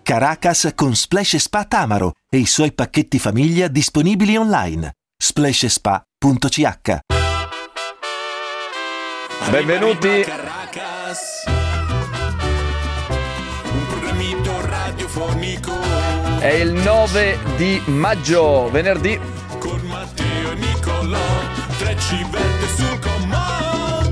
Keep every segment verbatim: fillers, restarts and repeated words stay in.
Caracas con Splash Spa Tamaro e i suoi pacchetti famiglia disponibili online. splash spa punto c h. Benvenuti. Arriba, arriba Caracas, un programmito radiofonico. È il nove di maggio, venerdì. Con Matteo e Nicolò, tre civette sul comò.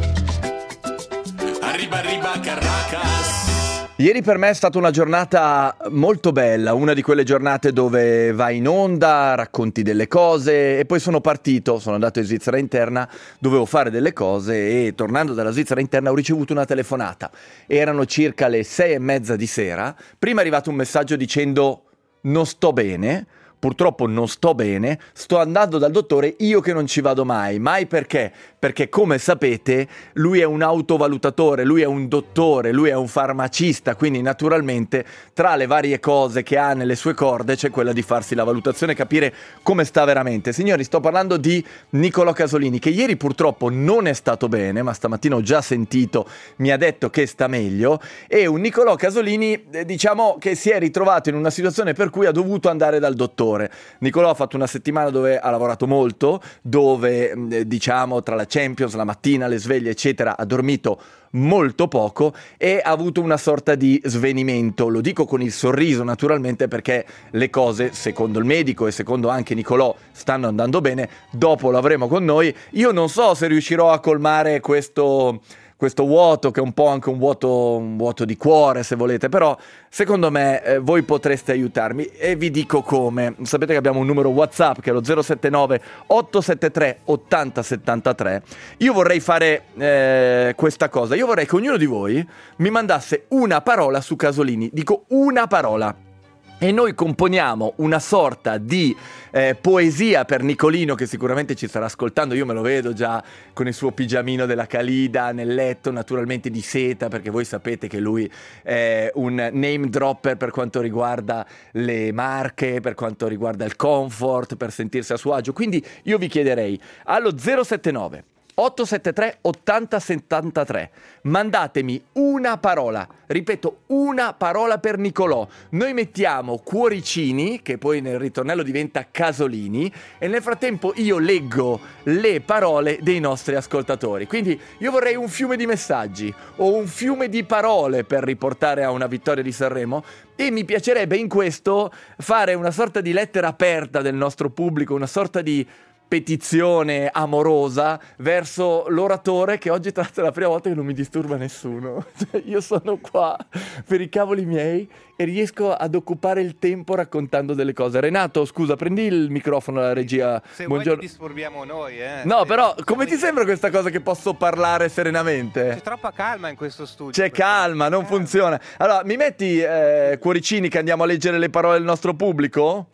Arriba, arriba Caracas. Ieri per me è stata una giornata molto bella, una di quelle giornate dove vai in onda, racconti delle cose e poi sono partito, sono andato in Svizzera interna, dovevo fare delle cose e tornando dalla Svizzera interna ho ricevuto una telefonata. Erano circa le sei e mezza di sera, prima è arrivato un messaggio dicendo non sto bene. Purtroppo non sto bene, sto andando dal dottore, io che non ci vado mai. Mai perché? Perché come sapete lui è un autovalutatore, lui è un dottore, lui è un farmacista, quindi naturalmente tra le varie cose che ha nelle sue corde c'è quella di farsi la valutazione e capire come sta veramente. Signori, sto parlando di Nicolò Casolini, che ieri purtroppo non è stato bene, ma stamattina ho già sentito, mi ha detto che sta meglio, e un Nicolò Casolini, eh, diciamo che si è ritrovato in una situazione per cui ha dovuto andare dal dottore. Nicolò ha fatto una settimana dove ha lavorato molto, dove eh, diciamo tra la Champions, la mattina, le sveglie eccetera, ha dormito molto poco e ha avuto una sorta di svenimento. Lo dico con il sorriso naturalmente perché le cose, secondo il medico e secondo anche Nicolò, stanno andando bene. Dopo lo avremo con noi. Io non so se riuscirò a colmare questo... questo vuoto, che è un po' anche un vuoto, un vuoto di cuore se volete, però secondo me eh, voi potreste aiutarmi e vi dico come. Sapete che abbiamo un numero WhatsApp che è lo zero sette nove otto sette tre otto zero sette tre. Io vorrei fare eh, questa cosa, io vorrei che ognuno di voi mi mandasse una parola su Casolini, dico una parola. E noi componiamo una sorta di eh, poesia per Nicolino, che sicuramente ci starà ascoltando. Io me lo vedo già con il suo pigiamino della Calida nel letto, naturalmente di seta, perché voi sapete che lui è un name dropper per quanto riguarda le marche, per quanto riguarda il comfort, per sentirsi a suo agio. Quindi io vi chiederei allo zero sette nove otto sette tre otto zero sette tre mandatemi una parola, ripeto una parola per Nicolò. Noi mettiamo cuoricini, che poi nel ritornello diventa Casolini, e nel frattempo io leggo le parole dei nostri ascoltatori. Quindi io vorrei un fiume di messaggi o un fiume di parole per riportare a una vittoria di Sanremo, e mi piacerebbe in questo fare una sorta di lettera aperta del nostro pubblico, una sorta di petizione amorosa verso l'oratore, che oggi tra l'altro è la prima volta che non mi disturba nessuno. Cioè, io sono qua per i cavoli miei e riesco ad occupare il tempo raccontando delle cose. Renato, scusa, prendi il microfono alla regia. Se Buongiorno. vuoi ti disturbiamo noi, eh. No, Se- però se come vuoi- ti sembra questa cosa che posso parlare serenamente? C'è troppa calma in questo studio. C'è perché- calma, non Eh, funziona. Allora, mi metti eh, cuoricini che andiamo a leggere le parole del nostro pubblico?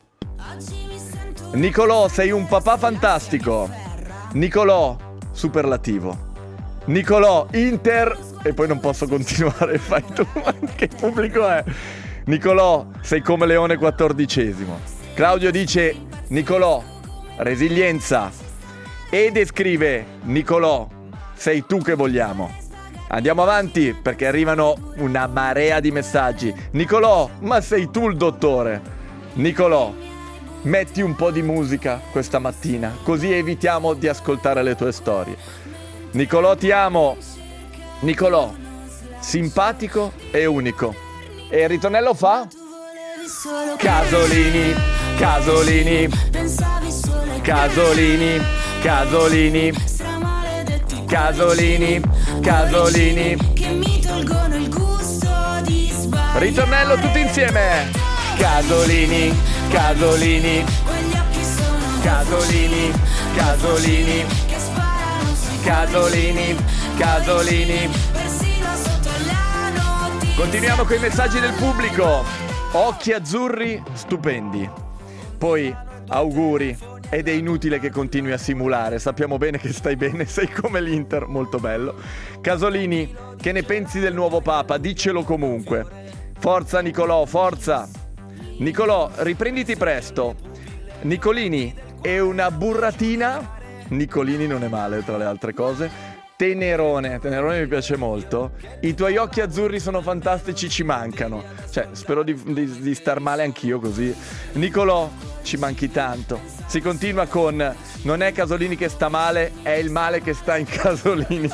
Nicolò, sei un papà fantastico. Nicolò, superlativo. Nicolò, Inter... E poi non posso continuare, fai tu, ma che pubblico è? Nicolò, sei come Leone quattordicesimo. Claudio dice, Nicolò, resilienza. Ede scrive, Nicolò, sei tu che vogliamo. Andiamo avanti perché arrivano una marea di messaggi. Nicolò, ma sei tu il dottore. Nicolò, metti un po' di musica questa mattina, così evitiamo di ascoltare le tue storie. Nicolò, ti amo. Nicolò, simpatico e unico. E il ritornello fa? Casolini, Casolini, Casolini, Casolini, Casolini, Casolini. Ritornello tutti insieme. Casolini, Casolini, Casolini, Casolini, Casolini, Casolini. Continuiamo con i messaggi del pubblico. Occhi azzurri stupendi. Poi auguri. Ed è inutile che continui a simulare. Sappiamo bene che stai bene. Sei come l'Inter, molto bello. Casolini, che ne pensi del nuovo Papa? Diccelo comunque. Forza Nicolò, forza. Nicolò, riprenditi presto. Nicolini è una burratina. Nicolini non è male, tra le altre cose. Tenerone, Tenerone mi piace molto. I tuoi occhi azzurri sono fantastici, ci mancano. Cioè, spero di, di, di star male anch'io così. Nicolò, ci manchi tanto. Si continua con: non è Casolini che sta male, è il male che sta in Casolini.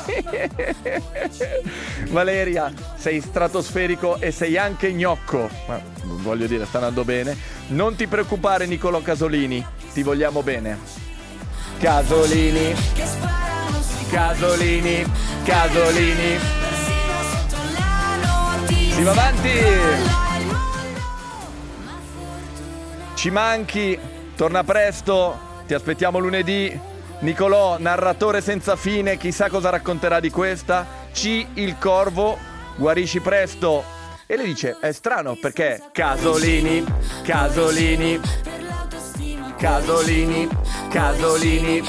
Valeria, sei stratosferico e sei anche gnocco. Ma voglio dire, sta andando bene. Non ti preoccupare, Nicolò Casolini, ti vogliamo bene. Casolini, Casolini, Casolini. Si va avanti. Ci manchi, torna presto, ti aspettiamo lunedì. Nicolò, narratore senza fine, chissà cosa racconterà di questa. C, il corvo, guarisci presto. E le dice, è strano perché Casolini, Casolini, Casolini, Casolini,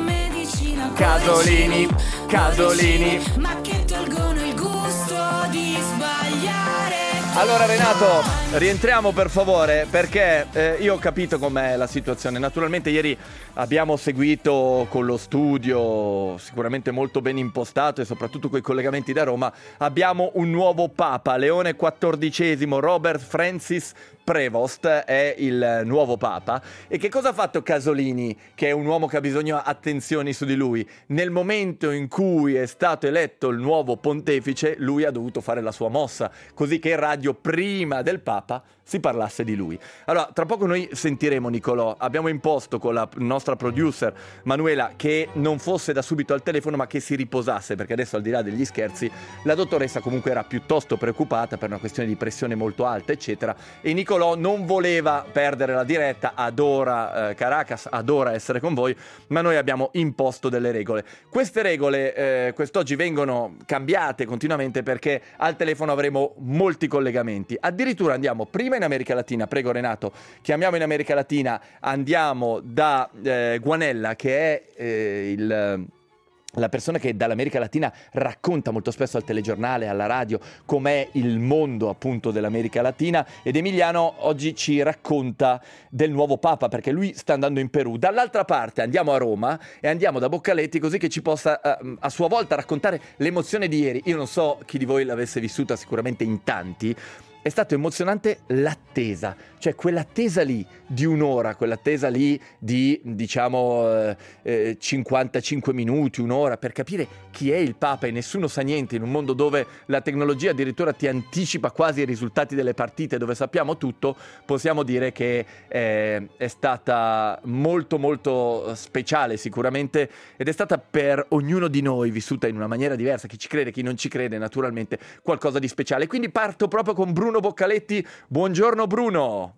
Casolini, Casolini. Ma che tolgono il gusto di sbagliare. Allora Renato, rientriamo per favore, perché eh, io ho capito com'è la situazione. Naturalmente ieri abbiamo seguito con lo studio sicuramente molto ben impostato e soprattutto con i collegamenti da Roma. Abbiamo un nuovo Papa, Leone quattordicesimo, Robert Francis Prevost è il nuovo Papa. E che cosa ha fatto Casolini, che è un uomo che ha bisogno di attenzioni su di lui? Nel momento in cui è stato eletto il nuovo pontefice, lui ha dovuto fare la sua mossa, così che in radio prima del Papa si parlasse di lui. Allora, tra poco noi sentiremo Nicolò. Abbiamo imposto con la nostra producer Manuela che non fosse da subito al telefono, ma che si riposasse, perché adesso, al di là degli scherzi, la dottoressa comunque era piuttosto preoccupata per una questione di pressione molto alta, eccetera, e Nicolò non voleva perdere la diretta, adora eh, Caracas, adora essere con voi, ma noi abbiamo imposto delle regole. Queste regole eh, quest'oggi vengono cambiate continuamente perché al telefono avremo molti collegamenti. Addirittura andiamo prima in America Latina, prego Renato, chiamiamo in America Latina, andiamo da eh, Guanella, che è eh, il... la persona che dall'America Latina racconta molto spesso al telegiornale, alla radio, com'è il mondo appunto dell'America Latina, ed Emiliano oggi ci racconta del nuovo Papa, perché lui sta andando in Perù. Dall'altra parte andiamo a Roma e andiamo da Boccaletti, così che ci possa uh, a sua volta raccontare l'emozione di ieri. Io non so chi di voi l'avesse vissuta, sicuramente in tanti. È stato emozionante l'attesa, cioè quell'attesa lì di un'ora, quell'attesa lì di, diciamo, eh, cinquantacinque minuti, un'ora, per capire chi è il Papa, e nessuno sa niente in un mondo dove la tecnologia addirittura ti anticipa quasi i risultati delle partite, dove sappiamo tutto. Possiamo dire che eh, è stata molto molto speciale sicuramente, ed è stata per ognuno di noi vissuta in una maniera diversa, chi ci crede, chi non ci crede, naturalmente qualcosa di speciale. Quindi parto proprio con Bruno Boccaletti. Buongiorno Bruno.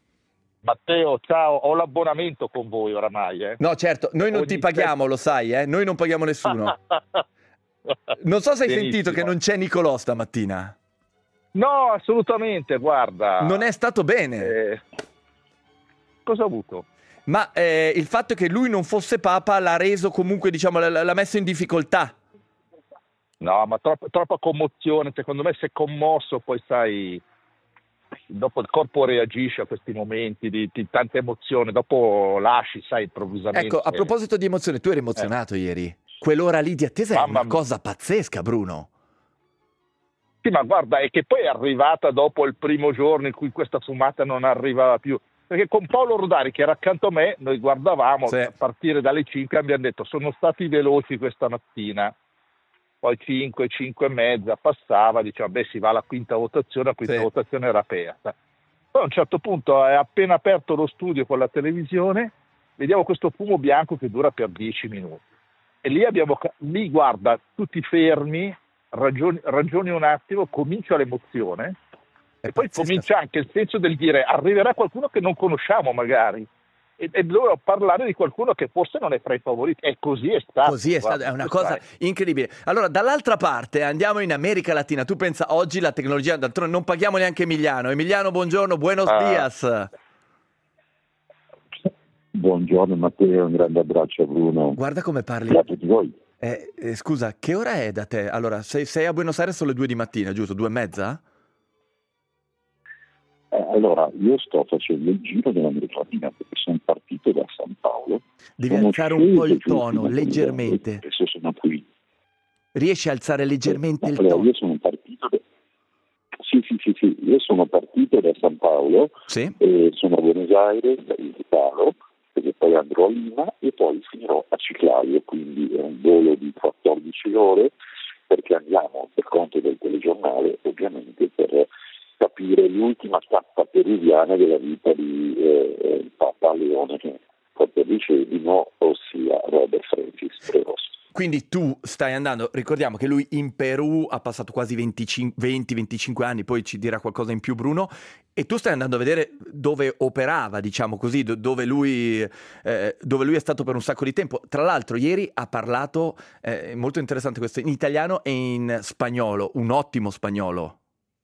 Matteo, ciao, ho l'abbonamento con voi oramai. Eh. No, certo, noi non Ogni ti paghiamo, lo sai, eh? Noi non paghiamo nessuno. Non so se hai Benissimo. sentito che non c'è Nicolò stamattina. No, assolutamente, guarda. Non è stato bene. Eh, cosa ha avuto? Ma eh, il fatto che lui non fosse Papa l'ha reso comunque, diciamo, l'ha, l'ha messo in difficoltà. No, ma troppa, troppa commozione, secondo me si è commosso, poi sai, dopo il corpo reagisce a questi momenti di, di tanta emozione, dopo lasci, sai, improvvisamente. Ecco, a proposito di emozione, tu eri emozionato eh. ieri. Quell'ora lì di attesa Mamma è una cosa pazzesca, Bruno. Sì, ma guarda, è che poi è arrivata dopo il primo giorno in cui questa fumata non arrivava più. Perché con Paolo Rodari, che era accanto a me, noi guardavamo, sì. A partire dalle cinque abbiamo detto sono stati veloci questa mattina. Poi cinque, cinque e mezza passava, diciamo, beh, si va alla quinta votazione, la quinta sì. votazione era aperta. Poi a un certo punto è appena aperto lo studio con la televisione, vediamo questo fumo bianco che dura per dieci minuti. E lì abbiamo, lì guarda, tutti fermi, ragioni, ragioni un attimo, comincia l'emozione, è e poi pazzesca. Comincia anche il senso del dire arriverà qualcuno che non conosciamo magari. E, e dovevo parlare di qualcuno che forse non è fra i favoriti, e così è stato. Così è stato, è una cosa incredibile. Allora, dall'altra parte andiamo in America Latina. Tu pensa, oggi la tecnologia, d'altronde non paghiamo neanche Emiliano. Emiliano, buongiorno, buenos ah. dias. Buongiorno Matteo, un grande abbraccio a Bruno. Guarda come parli. Grazie a voi. Eh, eh, scusa, che ora è da te? Allora, sei, sei a Buenos Aires, sono le due di mattina, giusto? Due e mezza? Eh, allora, io sto facendo il giro dell'America Latina perché sono partito da San Paolo. Devi sono alzare un po' il tono, leggermente. Adesso sono qui. Riesci a alzare leggermente il allora, tono? Io sono partito da... Sì, sì, sì, sì, io sono partito da San Paolo, sì? e sono a Buenos Aires, da Italo, perché poi andrò a Lima e poi finirò a Chiclayo, quindi è un volo di quattordici ore, perché andiamo per conto del telegiornale, ovviamente, per capire l'ultima tappa peruviana della vita di eh, Papa Leone quattordicesimo, ossia Robert Francis Prevost. Quindi tu stai andando, ricordiamo che lui in Perù ha passato quasi venti venticinque anni, poi ci dirà qualcosa in più Bruno, e tu stai andando a vedere dove operava, diciamo così, dove lui, eh, dove lui è stato per un sacco di tempo. Tra l'altro ieri ha parlato, eh, molto interessante questo, in italiano e in spagnolo, un ottimo spagnolo.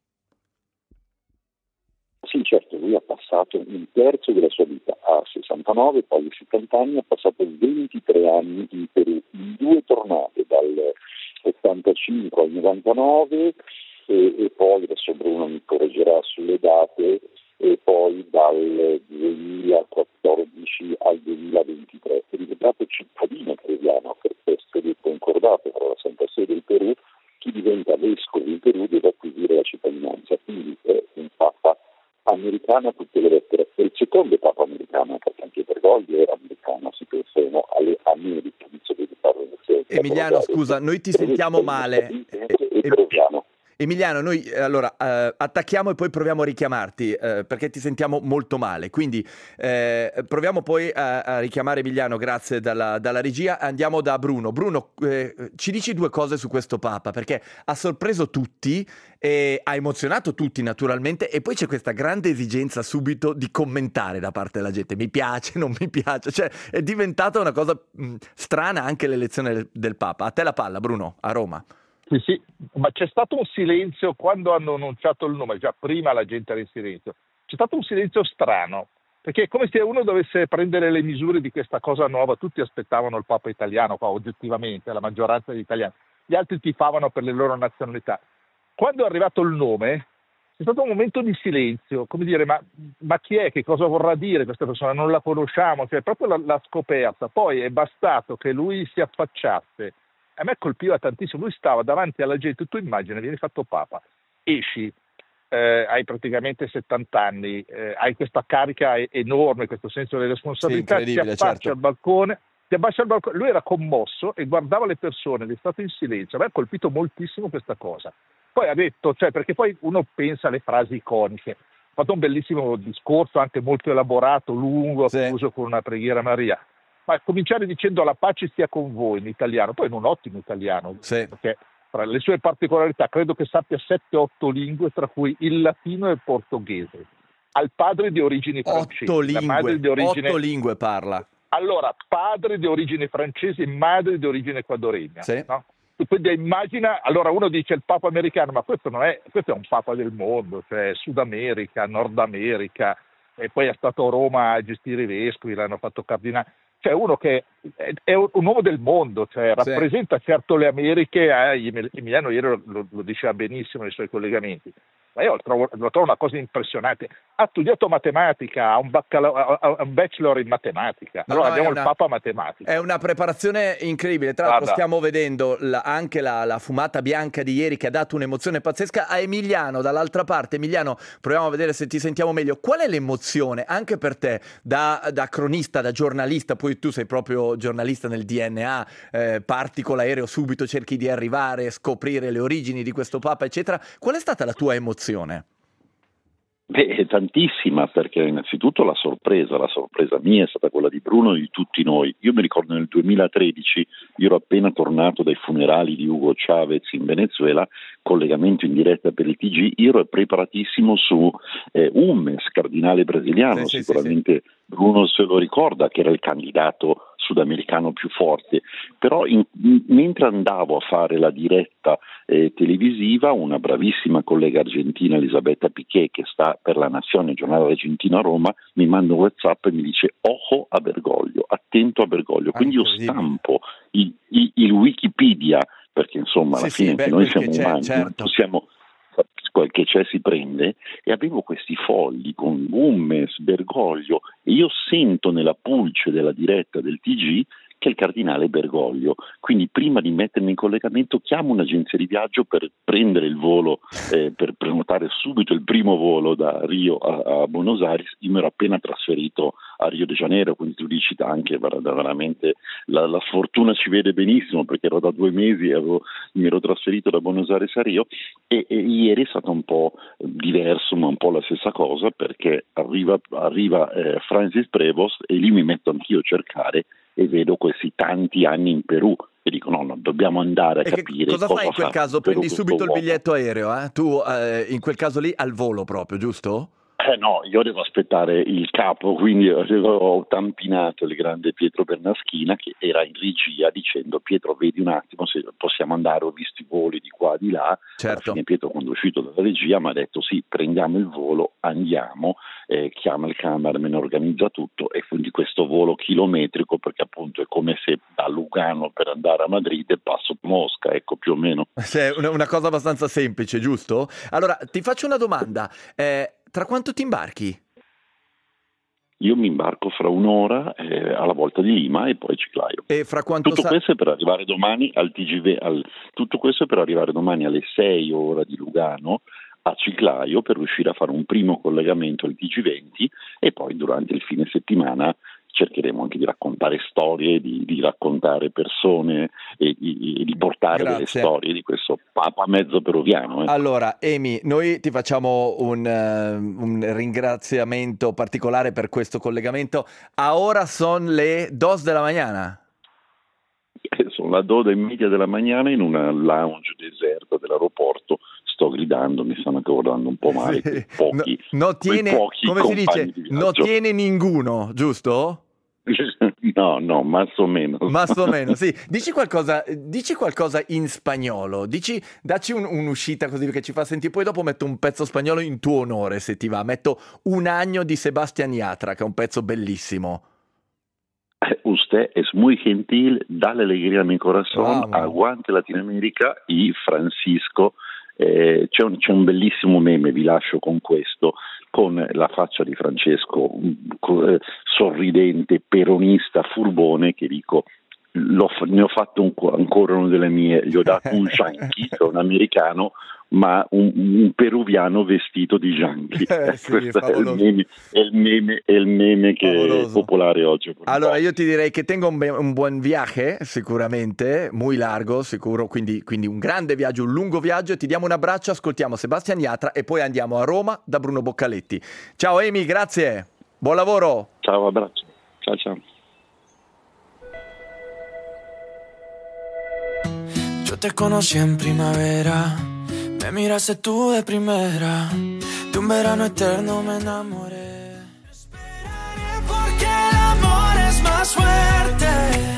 Sì, certo, lui ha passato un terzo della sua vita, a sessantanove, poi a settanta anni, ha passato ventitré anni in Perù, in due tornate, dal ottantacinque al novantanove e, e poi, adesso Bruno mi correggerà sulle date, e poi dal duemilaquattordici al duemilaventitré. È diventato cittadino peruviano, per questo è concordato tra la Santa Sede del Perù, chi diventa vescovo in Perù deve acquisire la cittadinanza, quindi è un papa americano a tutte le lettere. È il secondo papa americano, perché anche Bergoglio era americano, si pensano alle Americhe, visto che parlo di Emiliano, scusa, noi ti sentiamo male. E peruviano. Emiliano, noi eh, allora eh, attacchiamo e poi proviamo a richiamarti eh, perché ti sentiamo molto male, quindi eh, proviamo poi a, a richiamare Emiliano, grazie dalla, dalla regia. Andiamo da Bruno. Bruno, eh, ci dici due cose su questo Papa, perché ha sorpreso tutti e ha emozionato tutti naturalmente, e poi c'è questa grande esigenza subito di commentare da parte della gente, mi piace, non mi piace, cioè è diventata una cosa mh, strana anche l'elezione del, del Papa. A te la palla, Bruno, a Roma. Sì, sì, ma c'è stato un silenzio quando hanno annunciato il nome, già prima la gente era in silenzio, c'è stato un silenzio strano, perché è come se uno dovesse prendere le misure di questa cosa nuova, tutti aspettavano il Papa italiano, qua oggettivamente, la maggioranza degli italiani, gli altri tifavano per le loro nazionalità. Quando è arrivato il nome, c'è stato un momento di silenzio, come dire, ma, ma chi è, che cosa vorrà dire questa persona, non la conosciamo, cioè proprio la, la scoperta, poi è bastato che lui si affacciasse. A me colpiva tantissimo, lui stava davanti alla gente, tu immagini, vieni fatto Papa, esci, eh, hai praticamente settanta anni, eh, hai questa carica enorme, questo senso di responsabilità, sì, ti affaccia certo. al balcone, ti abbascia al balcone, lui era commosso e guardava le persone, è stato in silenzio, a me ha colpito moltissimo questa cosa. Poi ha detto, cioè perché poi uno pensa alle frasi iconiche, ha fatto un bellissimo discorso, anche molto elaborato, lungo, sì. chiuso con una preghiera a Maria. Ma cominciare dicendo la pace sia con voi in italiano, poi in un ottimo italiano, sì. Perché tra le sue particolarità credo che sappia sette otto lingue, tra cui il latino e il portoghese. Al padre di origini francesi. Otto lingue, la madre di origine... otto lingue parla. Allora, padre di origine francese e madre di origine ecuadoregna. Sì. No? Quindi immagina, allora uno dice il Papa americano, ma questo non è, questo è un Papa del mondo, cioè Sud America, Nord America, e poi è stato a Roma a gestire i vescovi, l'hanno fatto cardinale. Cioè uno che è un uomo del mondo, cioè rappresenta sì. certo le Americhe, eh, Emiliano ieri lo, lo diceva benissimo nei suoi collegamenti, ma io lo trovo, lo trovo una cosa impressionante. Ha studiato matematica, ha un, baccala- ha un bachelor in matematica, no, allora no, abbiamo una, il Papa matematica. È una preparazione incredibile, tra l'altro Guarda. stiamo vedendo la, anche la, la fumata bianca di ieri che ha dato un'emozione pazzesca a Emiliano dall'altra parte. Emiliano, proviamo a vedere se ti sentiamo meglio. Qual è l'emozione anche per te da, da cronista, da giornalista, poi tu sei proprio giornalista nel D N A, eh, parti con l'aereo subito, cerchi di arrivare, scoprire le origini di questo Papa eccetera. Qual è stata la tua emozione? Beh, tantissima, perché innanzitutto la sorpresa, la sorpresa mia è stata quella di Bruno e di tutti noi. Io mi ricordo nel duemilatredici, io ero appena tornato dai funerali di Hugo Chavez in Venezuela, collegamento in diretta per il T G, io ero preparatissimo su eh, Hummes, cardinale brasiliano, sì, sicuramente sì, sì. Bruno se lo ricorda, che era il candidato sudamericano più forte, però in, in, mentre andavo a fare la diretta eh, televisiva, una bravissima collega argentina, Elisabetta Piquet, che sta per la Nazione, giornale argentino a Roma, mi manda un WhatsApp e mi dice ojo a Bergoglio, attento a Bergoglio, quindi io stampo il, il, il Wikipedia, perché insomma alla sì, fine sì, beh, noi siamo umani, certo. non possiamo, quel che c'è si prende, e avevo questi fogli con Hummes, Bergoglio, e io sento nella pulce della diretta del T G che che è il cardinale Bergoglio. Quindi prima di mettermi in collegamento chiamo un'agenzia di viaggio per prendere il volo, eh, per prenotare subito il primo volo da Rio a, a Buenos Aires. Io mi ero appena trasferito a Rio de Janeiro, quindi tu dici anche veramente la, la sfortuna ci vede benissimo, perché ero da due mesi e avevo, mi ero trasferito da Buenos Aires a Rio, e, e ieri è stato un po' diverso, ma un po' la stessa cosa, perché arriva, arriva eh, Francis Prevost e lì mi metto anch'io a cercare e vedo questi tanti anni in Perù e dico no, no dobbiamo andare a e capire cosa, cosa fai in quel caso? Perù, Prendi subito il uomo. biglietto aereo, eh? Tu eh, in quel caso lì al volo proprio, giusto? Eh no, io devo aspettare il capo, quindi ho tampinato il grande Pietro Bernaschina che era in regia dicendo Pietro vedi un attimo se possiamo andare, ho visto i voli di qua di là. Certo. Alla fine Pietro quando è uscito dalla regia mi ha detto sì, prendiamo il volo, andiamo, eh, chiama il cameraman, organizza tutto, e quindi questo volo chilometrico, perché appunto è come se da Lugano per andare a Madrid passo Mosca, ecco più o meno. Sì, una, una cosa abbastanza semplice, giusto? Allora ti faccio una domanda, eh, tra quanto ti imbarchi? Io mi imbarco fra un'ora eh, alla volta di Lima e poi Chiclayo. E fra quanto tutto sa- questo è per arrivare domani al T G V, al, tutto questo è per arrivare domani alle sei ora di Lugano a Chiclayo per riuscire a fare un primo collegamento al T G venti, e poi durante il fine settimana cercheremo anche di raccontare storie, di, di raccontare persone e di, di portare Grazie. delle storie di questo papa mezzo peruviano. Eh. Allora, Amy, noi ti facciamo un, uh, un ringraziamento particolare per questo collegamento. A ora sono le dos della mañana. Sono la due e media della mattina in una lounge deserta dell'aeroporto. Sto gridando, mi stanno anche guardando un po' male. Sì. Pochi, no, no tiene, pochi come si dice, di non tiene ninguno, giusto? No, no, más o meno. Más o meno, sì. Dici qualcosa, dici qualcosa in spagnolo, dici, dacci un, un'uscita così che ci fa sentire, poi dopo metto un pezzo spagnolo in tuo onore, se ti va. Metto Un año di Sebastián Yatra, che è un pezzo bellissimo. Usted es muy gentil, dale alegría a mi corazón, Wow. aguante Latinoamerica y Francisco. Eh, c'è, un, c'è un bellissimo meme, vi lascio con questo, con la faccia di Francesco eh, sorridente, peronista, furbone, che dico l'ho, ne ho fatto un, ancora uno delle mie, gli ho dato un Yankee, che è un americano, ma un, un peruviano vestito di Yankee. Eh, sì, Questo è il, meme, è, il meme, è il meme che favoloso. È popolare oggi. Allora io ti direi che tengo un, be- un buon viaje, sicuramente, muy largo, sicuro, quindi, quindi un grande viaggio, un lungo viaggio, ti diamo un abbraccio, ascoltiamo Sebastián Yatra e poi andiamo a Roma da Bruno Boccaletti. Ciao Amy, grazie, buon lavoro. Ciao, abbraccio, ciao ciao. Yo te conocí en primavera, me miraste tú de primera, de un verano eterno me enamoré. Esperaré porque el amor es más fuerte.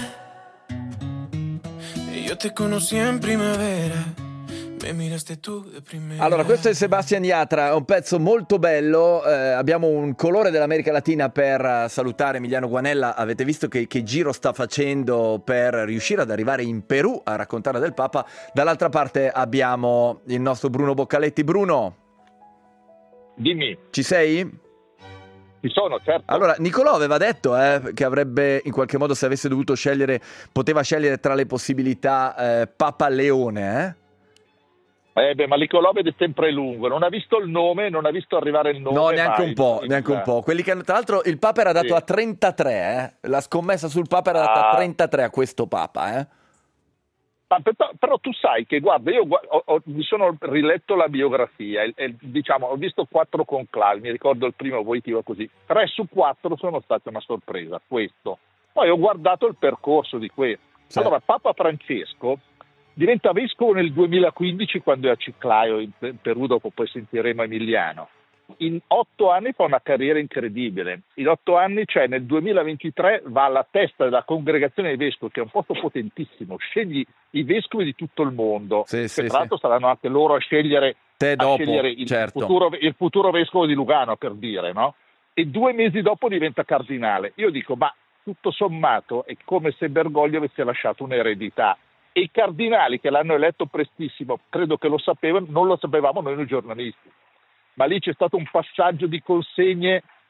Y yo te conocí en primavera, me miraste tú de primera. Allora, questo è Sebastián Yatra, un pezzo molto bello, eh, abbiamo un colore dell'America Latina per uh, salutare Emiliano Guanella. Avete visto che, che giro sta facendo per riuscire ad arrivare in Perù a raccontare del Papa. Dall'altra parte abbiamo il nostro Bruno Boccaletti. Bruno, Dimmi, ci sei? ci sono, certo. Allora, Nicolò aveva detto eh, che avrebbe, in qualche modo, se avesse dovuto scegliere, poteva scegliere tra le possibilità eh, Papa Leone, eh? Eh beh, ma Nicolò vede sempre lungo, non ha visto il nome, non ha visto arrivare il nome. No, neanche mai. un po', neanche un po'. Quelli che hanno, tra l'altro, il Papa era dato Sì. a trentatré, eh? La scommessa sul Papa era data Ah. a trentatré a questo Papa, eh? Ma per- però tu sai che, guarda, io gua- ho- ho- mi sono riletto la biografia, e, e, diciamo, ho visto quattro conclavi, mi ricordo il primo Wojtyła così, tre su quattro sono state una sorpresa, questo. Poi ho guardato il percorso di questo. Sì. Allora, Papa Francesco diventa vescovo nel duemilaquindici quando è a Chiclayo, in Pe- Perù, dopo poi sentiremo Emiliano. In otto anni fa una carriera incredibile. In otto anni, cioè nel duemilaventitré, va alla testa della congregazione dei vescovi, che è un posto potentissimo. Scegli i vescovi di tutto il mondo, Sì, che sì, tra l'altro sì. saranno anche loro a scegliere, Te a dopo, scegliere il, certo. futuro, il futuro vescovo di Lugano, per dire, no? E due mesi dopo diventa cardinale. Io dico, ma tutto sommato è come se Bergoglio avesse lasciato un'eredità. E i cardinali che l'hanno eletto prestissimo, credo che lo sapevano, non lo sapevamo noi, noi giornalisti. Ma lì c'è stato un passaggio di consegne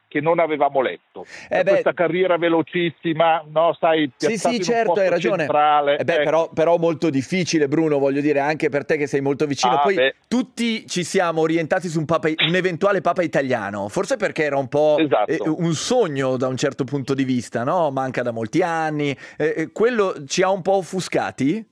che non avevamo letto. Eh beh, questa carriera velocissima, no, sai, sì, sì, certo, hai ragione. Eh beh, eh. però, però molto difficile, Bruno, voglio dire, anche per te che sei molto vicino. Ah, Poi beh. tutti ci siamo orientati su un, papa, un eventuale papa italiano, forse perché era un po' Esatto. eh, un sogno da un certo punto di vista, no? Manca da molti anni. Eh, quello ci ha un po' offuscati?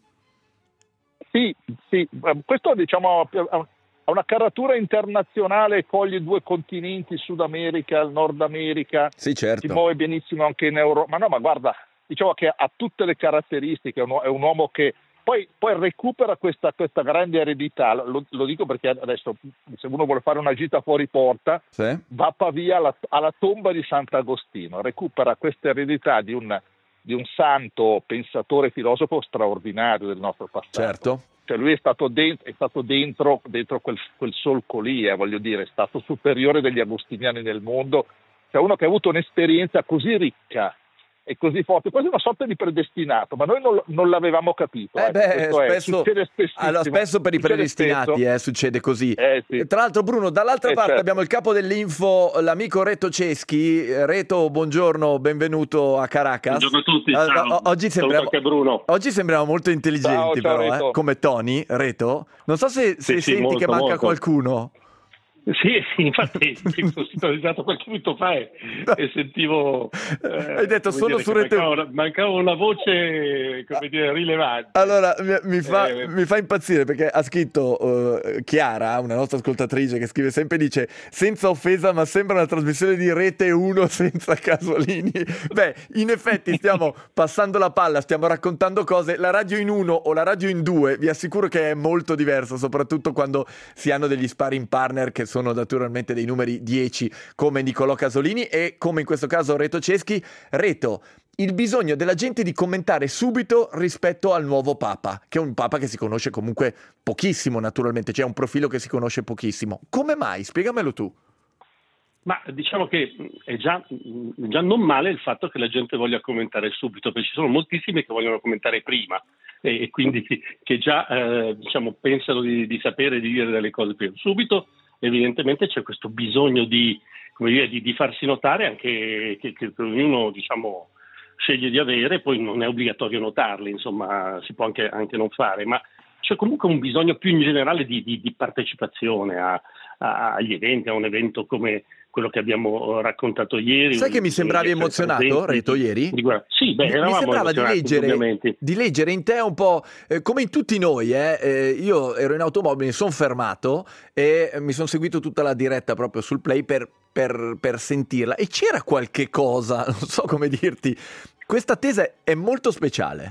Sì, sì, questo diciamo ha una caratura internazionale, coglie due continenti, il Sud America, il Nord America, sì, certo. Si muove benissimo anche in Europa, ma no, ma guarda, diciamo che ha tutte le caratteristiche, è un, è un uomo che poi, poi recupera questa, questa grande eredità, lo, lo dico perché adesso se uno vuole fare una gita fuori porta, sì. va a Pavia alla, alla tomba di Sant'Agostino, recupera questa eredità di un, di un santo pensatore filosofo straordinario del nostro passato. Certo. Cioè lui è stato dentro, è stato dentro, dentro quel, quel solco lì, eh, voglio dire, è stato superiore degli agostiniani nel mondo, cioè uno che ha avuto un'esperienza così ricca e così forte, quasi una sorta di predestinato, ma noi non, non l'avevamo capito. Eh eh. beh, spesso, è, allora, spesso per i predestinati eh, succede così. Eh, sì. Tra l'altro, Bruno, dall'altra eh, parte certo. abbiamo il capo dell'Info, l'amico Reto Ceschi. Reto, buongiorno, benvenuto a Caracas. Buongiorno a tutti, ciao. O- oggi, sembriamo, anche Bruno. oggi sembriamo molto intelligenti, ciao, ciao, però, Reto. Eh, come Tony, Reto. Non so se, se sì, senti molto, che manca molto. qualcuno. Sì, sì, infatti mi sono sintonizzato qualche minuto fa e, e sentivo eh, hai detto solo dire, su Rete mancava, mancava una voce, come dire, rilevante. Allora mi, mi, fa, Eh, mi fa impazzire perché ha scritto uh, Chiara, una nostra ascoltatrice che scrive sempre, dice senza offesa ma sembra una trasmissione di Rete uno senza Casolini. Beh, in effetti stiamo passando la palla, stiamo raccontando cose. La radio in uno o la radio in due vi assicuro che è molto diverso, soprattutto quando si hanno degli sparring partner che sono sono naturalmente dei numeri dieci come Nicolò Casolini e come in questo caso Reto Ceschi. Reto, il bisogno della gente di commentare subito rispetto al nuovo Papa, che è un Papa che si conosce comunque pochissimo naturalmente, c'è un profilo che si conosce pochissimo. Come mai? Spiegamelo tu. Ma diciamo che è già, già non male il fatto che la gente voglia commentare subito, perché ci sono moltissimi che vogliono commentare prima e, e quindi che già eh, diciamo, pensano di, di sapere, di dire delle cose prima. Subito evidentemente c'è questo bisogno di, come dire, di, di farsi notare anche che, che ognuno diciamo sceglie di avere, poi non è obbligatorio notarli, insomma si può anche, anche non fare, ma c'è comunque un bisogno più in generale di, di, di partecipazione a, a, agli eventi, a un evento come quello che abbiamo raccontato ieri. Sai che mi sembravi emozionato, Reto, ieri? Di, sì, beh, mi, mi sembrava di leggere, di leggere in te un po', eh, come in tutti noi, eh, eh, io ero in automobile, mi sono fermato e mi sono seguito tutta la diretta proprio sul Play per, per, per sentirla e c'era qualche cosa, non so come dirti, questa attesa è molto speciale.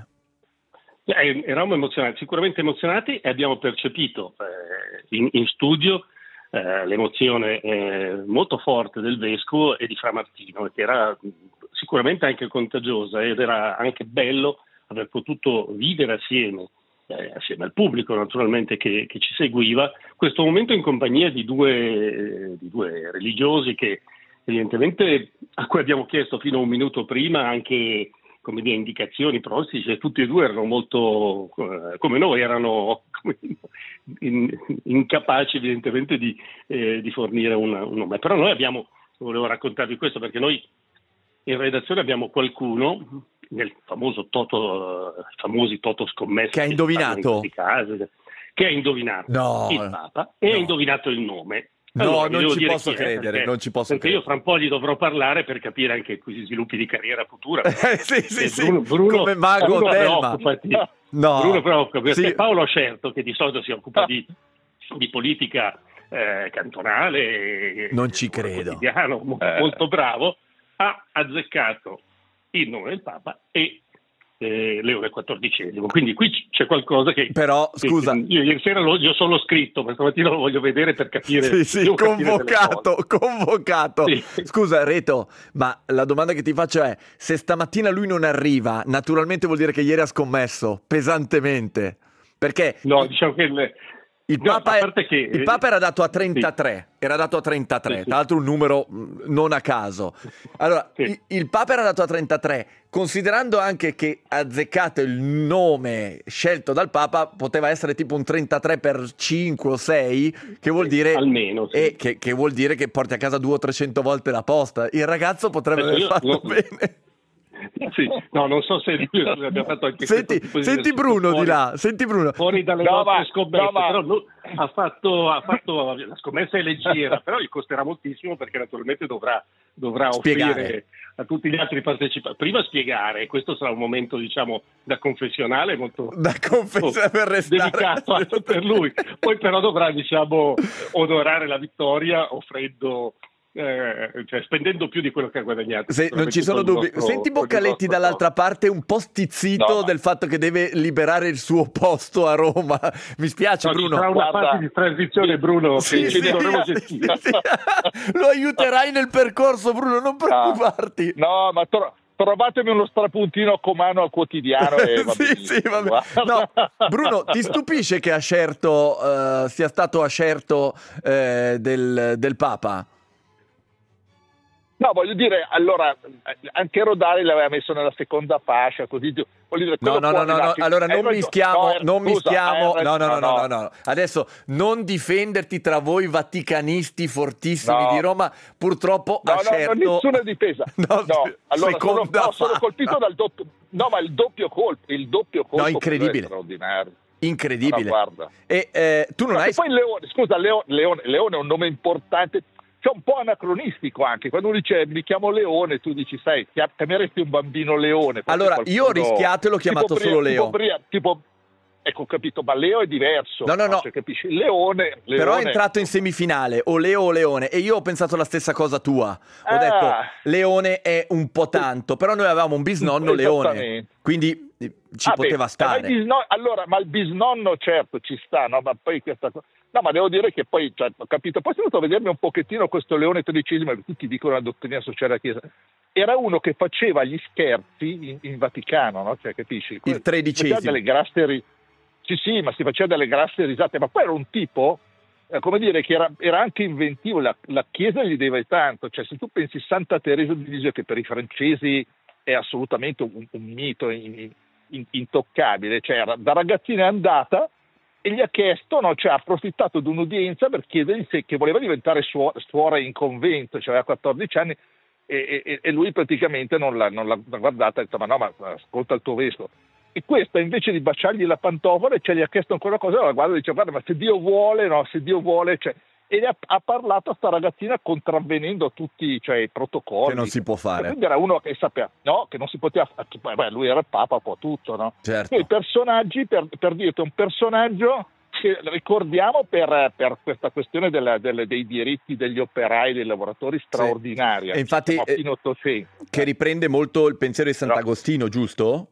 Eh, eravamo emozionati, sicuramente emozionati e abbiamo percepito eh, in, in studio eh, l'emozione eh, molto forte del Vescovo e di Fra Martino, che era sicuramente anche contagiosa ed era anche bello aver potuto vivere assieme, eh, assieme al pubblico naturalmente che, che ci seguiva, questo momento in compagnia di due, eh, di due religiosi che evidentemente a cui abbiamo chiesto fino a un minuto prima anche come dire, indicazioni prostici, e tutti e due erano molto, eh, come noi, erano come, in, incapaci evidentemente di, eh, di fornire un, un nome. Però noi abbiamo, volevo raccontarvi questo, perché noi in redazione abbiamo qualcuno, nel famoso Toto, uh, famosi Toto scommesse, che ha indovinato, in casi, che ha indovinato no, il Papa e no. ha indovinato il nome. No, allora, non ci posso è, credere, perché, non ci posso perché credere. io fra un po' gli dovrò parlare per capire anche questi sviluppi di carriera futura. Eh, sì, sì, sì, Bruno, Bruno, come mago Bruno Telma. preoccupati. No. Bruno preoccupa, perché Sì. Paolo Scerto, che di solito si occupa di, di politica eh, cantonale, Non ci credo. quotidiano, mo- Eh. molto bravo, ha azzeccato il nome del Papa e eh, Leone quattordicesimo, quindi qui c- c'è qualcosa che Però, che- scusa. io ieri sera l'ho, gli ho solo scritto, ma stamattina lo voglio vedere per capire. Sì, sì, devo capire delle convocato, cose. convocato. Sì. Scusa, Reto, ma la domanda che ti faccio è: se stamattina lui non arriva, naturalmente vuol dire che ieri ha scommesso pesantemente. Perché No, diciamo che il- Il No, Papa, a è- parte che- il Papa era dato a trentatré, Sì. era dato a trentatré, Sì, sì. tra l'altro un numero mh, non a caso. Allora, Sì. il, il Papa era dato a trentatré, considerando anche che azzeccato il nome scelto dal Papa, poteva essere tipo un trentatré per cinque o sei, che vuol dire... Almeno, sì. e che, che vuol dire che porti a casa due o trecento volte la posta. Il ragazzo potrebbe Ecco, aver io- fatto no- bene. Sì, no, non so se abbiamo fatto anche Senti, questo tipo di senti esercizio Bruno fuori- di là, senti Bruno. fuori dalle No, nostre ma- scommesse, no, ma- però no, ha, fatto, ha fatto la scommessa è leggera, però gli costerà moltissimo perché naturalmente dovrà, dovrà Spiegare. offrire a tutti gli altri partecipanti, prima spiegare, e questo sarà un momento diciamo da confessionale molto, Da confessione per restare. delicato anche per lui, poi però dovrà diciamo onorare la vittoria offrendo eh, cioè spendendo più di quello che ha guadagnato. Se, non ci sono Con il dubbi. nostro- Senti con il Boccaletti nostro dall'altra parte un po' stizzito No. del fatto che deve liberare il suo posto a Roma. Mi spiace No, ci Bruno. sarà una Guarda- fase di transizione, Bruno, Sì, che sì, che dovremo sì, gestire. sì. Lo aiuterai nel percorso Bruno, non preoccuparti. No, ma tro- trovatemi uno strapuntino a comano al quotidiano e va sì, benissimo, sì, vabbè. guarda. No, Bruno, ti stupisce che Ascerto eh, sia stato Ascerto eh, del, del Papa? No, voglio dire, allora, anche Rodari l'aveva messo nella seconda fascia, così. Voglio dire, No, quello no, può no, no, no, arrivarci- allora hai non ragione. mischiamo, No, eh, non scusa, mischiamo, hai no, no, no, ragione, no, no, no, adesso non difenderti tra voi vaticanisti fortissimi No. di Roma, purtroppo No, no, Ascerto... no, nessuna difesa. No, No, allora sono, seconda no, sono fascia. colpito dal doppio. No, ma il doppio colpo, il doppio colpo No, incredibile. è straordinario. Incredibile. No, guarda. E eh, tu non Ma hai... che poi Leone, scusa, Leo- Leone, Leone è un nome importante, cioè un po' anacronistico anche. Quando uno dice mi chiamo Leone, tu dici, sai, chiam- chiameresti un bambino Leone. Forse Allora, qualcuno- io ho rischiato e l'ho tipo chiamato Bria- solo Leo. Tipo, Bria- tipo, ecco, ho capito, ma Leo è diverso. No, no, no. Cioè, capisci? Leone, Leone. Però è entrato in semifinale, o Leo o Leone, e io ho pensato la stessa cosa tua. Ho Ah. detto, Leone è un po' tanto, però noi avevamo un bisnonno Leone, Esattamente. quindi eh, ci Ah, poteva beh, stare. ma il bisno- allora, ma il bisnonno certo ci sta, no? Ma poi questa cosa... No, ma devo dire che poi, cioè, ho capito, poi sono venuto a vedermi un pochettino questo Leone tredicesimo, che tutti dicono la dottrina sociale della Chiesa. Era uno che faceva gli scherzi in, in Vaticano, no? Cioè, capisci? Il tredicesimo. Faceva delle grasse ri- Sì, sì, ma si faceva delle grasse risate, ma poi era un tipo, eh, come dire, che era, era anche inventivo, la, la Chiesa gli deve tanto, cioè se tu pensi Santa Teresa di Lisieux, che per i francesi è assolutamente un, un mito in- in- intoccabile, cioè era- da ragazzina è andata e gli ha chiesto, no, cioè ha approfittato di un'udienza per chiedergli se che voleva diventare suo- suora in convento, cioè aveva quattordici anni, e, e- e lui praticamente non l'ha, non l'ha guardata e ha detto ma no, ma ascolta il tuo vescovo. E questa invece di baciargli la pantofola, cioè, gli ha chiesto ancora una cosa, allora guarda e dice guarda ma se Dio vuole, no, se Dio vuole, cioè, e ha, ha parlato a sta ragazzina contravvenendo tutti, cioè, i protocolli. Che non si può fare. Quindi era uno che sapeva, no, che non si poteva fare, beh, lui era il Papa, può tutto, no? Certo. Quindi i personaggi, per, per dirti, un personaggio che ricordiamo per, per questa questione della- delle- dei diritti degli operai, dei lavoratori straordinaria. E infatti, Siamo a eh, fine Ottocento. Che riprende molto il pensiero di No. Sant'Agostino, giusto?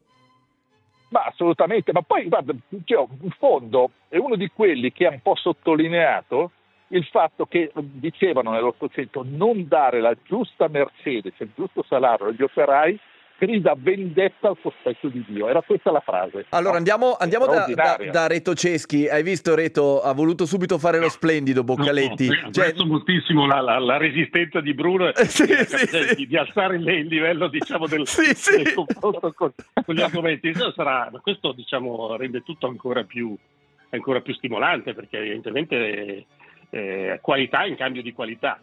Ma assolutamente, ma poi guarda, cioè, in fondo è uno di quelli che ha un po' sottolineato il fatto che dicevano nell'Ottocento non dare la giusta mercede, cioè il giusto salario agli operai, grida vendetta al cospetto di Dio. Era questa la frase. Allora no? andiamo, andiamo da, da, Straordinaria. da Reto Ceschi. Hai visto Reto? Ha voluto subito fare lo splendido Boccaletti. No, Cioè, apprezzo moltissimo la, la- la resistenza di Bruno Eh, sì, e la sì, capacità sì. di, di alzare il, il livello diciamo, del, Sì, sì. del confronto con, con gli argomenti. Questo, sarà, questo diciamo, rende tutto ancora più, ancora più stimolante perché evidentemente eh, qualità in cambio di qualità.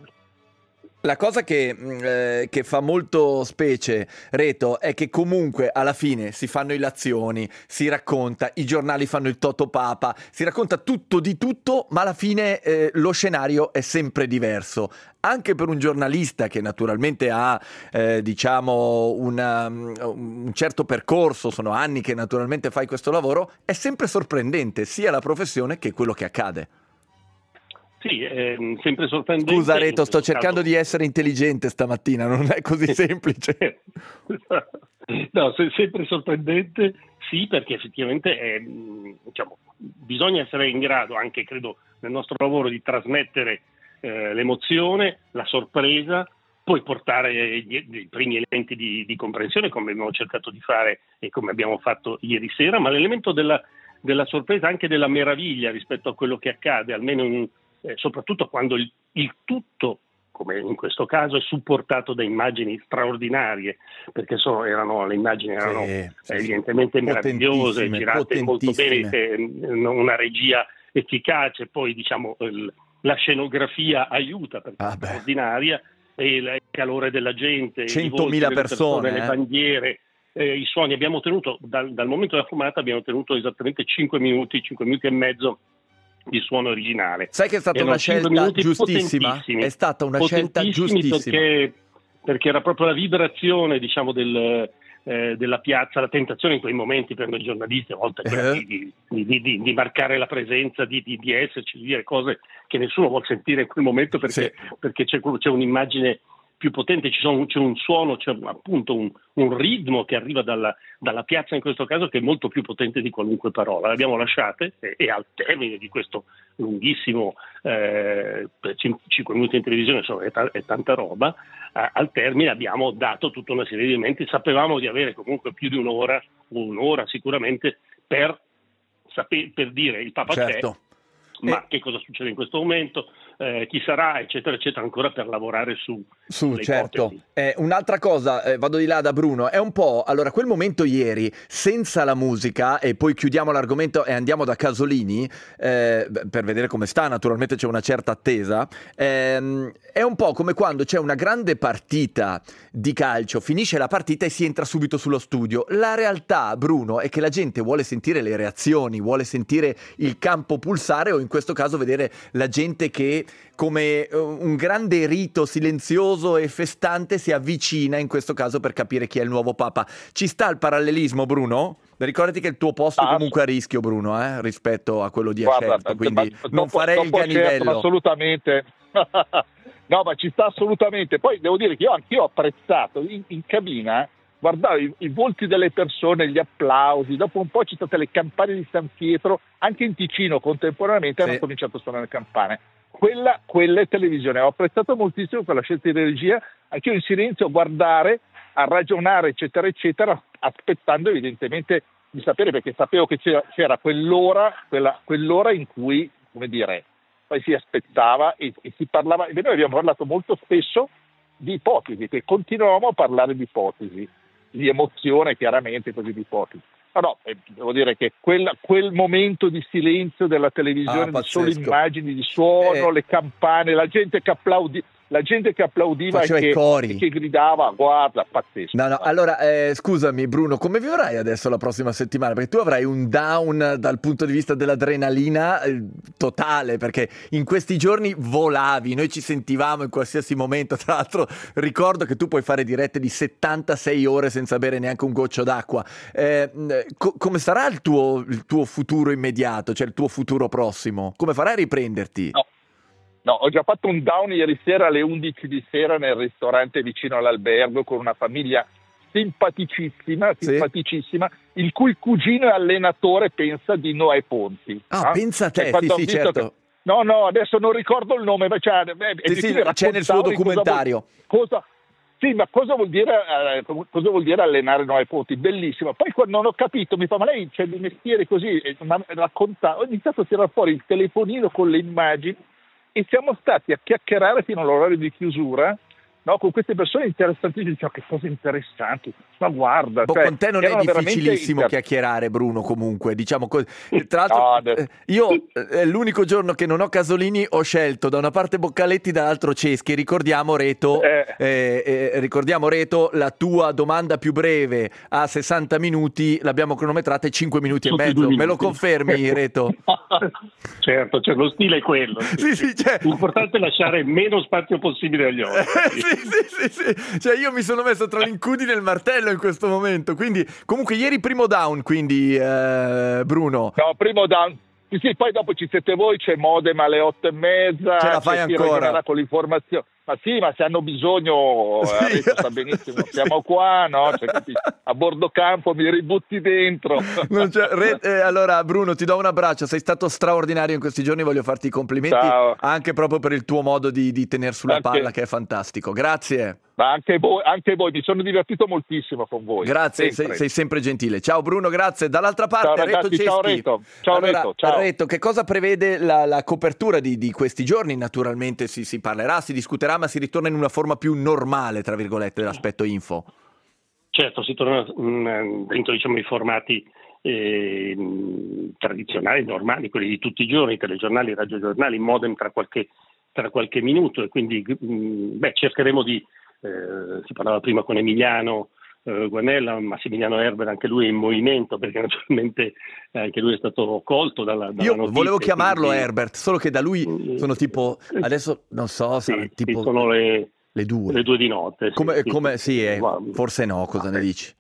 La cosa che, mh, eh, che fa molto specie, Reto, è che comunque alla fine si fanno illazioni, si racconta, i giornali fanno il Totopapa, si racconta tutto di tutto, ma alla fine eh, lo scenario è sempre diverso. Anche per un giornalista che naturalmente ha, eh, diciamo, una, un certo percorso, sono anni che naturalmente fai questo lavoro, è sempre sorprendente sia la professione che quello che accade. Sì, è sempre sorprendente. Scusa Reto, In sto questo cercando caso- di essere intelligente stamattina, non è così semplice. No, se- sempre sorprendente, sì, perché effettivamente è, mh, diciamo, bisogna essere in grado, anche credo nel nostro lavoro, di trasmettere eh, l'emozione, la sorpresa, poi portare gli- i primi elementi di, di comprensione, come abbiamo cercato di fare e come abbiamo fatto ieri sera, ma l'elemento della, della sorpresa, anche della meraviglia rispetto a quello che accade, almeno in, eh, soprattutto quando il, il tutto, come in questo caso, è supportato da immagini straordinarie, perché sono, erano, le immagini erano sì, sì, evidentemente meravigliose, girate molto bene, eh, una regia efficace, poi diciamo il, la scenografia aiuta perché ah, è straordinaria, e il calore della gente, centomila persone, persone, eh? le bandiere, eh, i suoni. Abbiamo tenuto dal, dal momento della fumata abbiamo tenuto esattamente cinque minuti, cinque minuti e mezzo di suono originale. Sai che è stata Erano una scelta giustissima? È stata una scelta giustissima perché, perché era proprio la vibrazione, diciamo, del, eh, della piazza, la tentazione in quei momenti per noi giornalisti a volte è quella Eh. di, di, di, di, di marcare la presenza, di, di, di esserci, di dire cose che nessuno vuol sentire in quel momento perché, Sì. perché c'è, c'è un'immagine più potente, ci sono, c'è un suono, c'è appunto un, un ritmo che arriva dalla, dalla piazza in questo caso che è molto più potente di qualunque parola. Le abbiamo lasciate e, e al termine di questo lunghissimo eh, cinque minuti in televisione sono, è, ta- è tanta roba, eh, al termine abbiamo dato tutta una serie di elementi, sapevamo di avere comunque più di un'ora, un'ora sicuramente per, sape- per dire il Papa certo. c'è, ma che cosa succede in questo momento, eh, chi sarà, eccetera, eccetera, ancora per lavorare su Su, certo. Eh, un'altra cosa, eh, vado di là da Bruno, è un po', allora, quel momento ieri, senza la musica, e poi chiudiamo l'argomento e andiamo da Casolini, eh, per vedere come sta, naturalmente c'è una certa attesa, ehm, è un po' come quando c'è una grande partita di calcio, finisce la partita e si entra subito sullo studio. La realtà, Bruno, è che la gente vuole sentire le reazioni, vuole sentire il campo pulsare, o in questo caso vedere la gente che, come un grande rito silenzioso e festante, si avvicina in questo caso per capire chi è il nuovo Papa. Ci sta il parallelismo, Bruno? Ricordati che il tuo posto è ah, comunque a rischio, Bruno, eh, rispetto a quello di guarda, Ascerto, quindi dopo, non farei dopo il ganivello. Certo, assolutamente. No, ma ci sta assolutamente. Poi devo dire che io anch'io ho apprezzato in, in cabina, guardavo i, i volti delle persone, gli applausi, dopo un po' ci sono state le campane di San Pietro, anche in Ticino contemporaneamente sì. hanno cominciato a suonare le campane. Quella, quella è televisione. Ho apprezzato moltissimo quella scelta di regia, anch'io in silenzio a guardare, a ragionare, eccetera, eccetera, aspettando evidentemente di sapere, perché sapevo che c'era, c'era quell'ora, quella, quell'ora in cui, come dire, poi si aspettava e, e si parlava, e noi abbiamo parlato molto spesso di ipotesi, che continuavamo a parlare di ipotesi, di emozione chiaramente, così di ipotesi. Ma no, eh, devo dire che quel, quel momento di silenzio della televisione, ah, di solo immagini, di suono, eh, le campane, la gente che applaudi, la gente che applaudiva e che, cori. e che gridava, guarda, pazzesco. No, no, allora, eh, scusami Bruno, come vivrai adesso la prossima settimana? Perché tu avrai un down dal punto di vista dell'adrenalina eh, totale, perché in questi giorni volavi, noi ci sentivamo in qualsiasi momento. Tra l'altro ricordo che tu puoi fare dirette di settantasei ore senza bere neanche un goccio d'acqua. Eh, co- come sarà il tuo, il tuo futuro immediato, cioè il tuo futuro prossimo? Come farai a riprenderti? No. No, ho già fatto un down ieri sera alle undici di sera nel ristorante vicino all'albergo con una famiglia simpaticissima, simpaticissima, sì. Il cui cugino è allenatore, pensa, di Noè Ponti. Ah, eh? pensa a te, sì, sì, certo. Che... No, no, adesso non ricordo il nome, ma cioè, sì, sì, c'è nel suo documentario. Cosa, cosa, sì, ma cosa vuol dire, eh, cosa vuol dire allenare Noè Ponti? Bellissimo. Poi quando non ho capito, mi fa, ma lei c'è di mestiere così, e racconta, ho iniziato a tirare fuori il telefonino con le immagini, e siamo stati a chiacchierare fino all'orario di chiusura, no, con queste persone interessanti. Dicevo, che cose interessanti, ma guarda, boh, cioè, con te non è difficilissimo inter... chiacchierare, Bruno, comunque, diciamo così. Tra l'altro no, adesso... io eh, l'unico giorno che non ho Casolini ho scelto da una parte Boccaletti, dall'altro Ceschi. Ricordiamo Reto, eh. Eh, eh, ricordiamo Reto, la tua domanda più breve a sessanta minuti l'abbiamo cronometrata in cinque minuti Tutti e mezzo, me lo confermi Reto? Certo, cioè, lo stile è quello, sì, sì, cioè... l'importante è lasciare meno spazio possibile agli occhi. sì, sì, sì, sì. Cioè io mi sono messo tra l'incudine e il martello in questo momento, quindi comunque ieri primo down, quindi eh, Bruno. No, primo down. Sì, sì, poi dopo ci siete voi, c'è Modem alle otto e mezza, ce la fai c'è ancora con l'informazione. Ma sì, ma se hanno bisogno, Sì. Reto sa benissimo, siamo qua, no? Cioè, capisci? A bordo campo mi ributti dentro. Non c'è- Re- eh, allora Bruno, ti do un abbraccio, sei stato straordinario in questi giorni, voglio farti i complimenti Ciao. anche proprio per il tuo modo di, di tenere sulla Anche- palla, che è fantastico. Grazie, Ma anche voi, anche voi, mi sono divertito moltissimo con voi. grazie, sei, Sempre. sei sempre gentile. Ciao Bruno, grazie. Dall'altra parte, Ciao, ragazzi, Reto ciao, Ceschi. Reto. Ciao, Allora, Reto, ciao. Reto, che cosa prevede la, la copertura di, di questi giorni? Naturalmente si, si parlerà, si discuterà, ma si ritorna in una forma più normale, tra virgolette, dell'aspetto info. Certo, si torna mm, dentro diciamo, i formati eh, tradizionali, normali, quelli di tutti i giorni, telegiornali, radiogiornali, modem tra qualche, tra qualche minuto, e quindi mm, beh, cercheremo di, eh, si parlava prima con Emiliano eh, Guanella, Massimiliano Herbert, anche lui è in movimento, perché naturalmente eh, anche lui è stato colto dalla, dalla Io notizia, volevo chiamarlo quindi- Herbert, solo che da lui sono tipo, adesso non so, Sì, saranno sì, tipo sono le, le due. le due di notte. sì, Come, sì, come- sì, sì, eh, ma- forse no, cosa ne Vabbè. dici?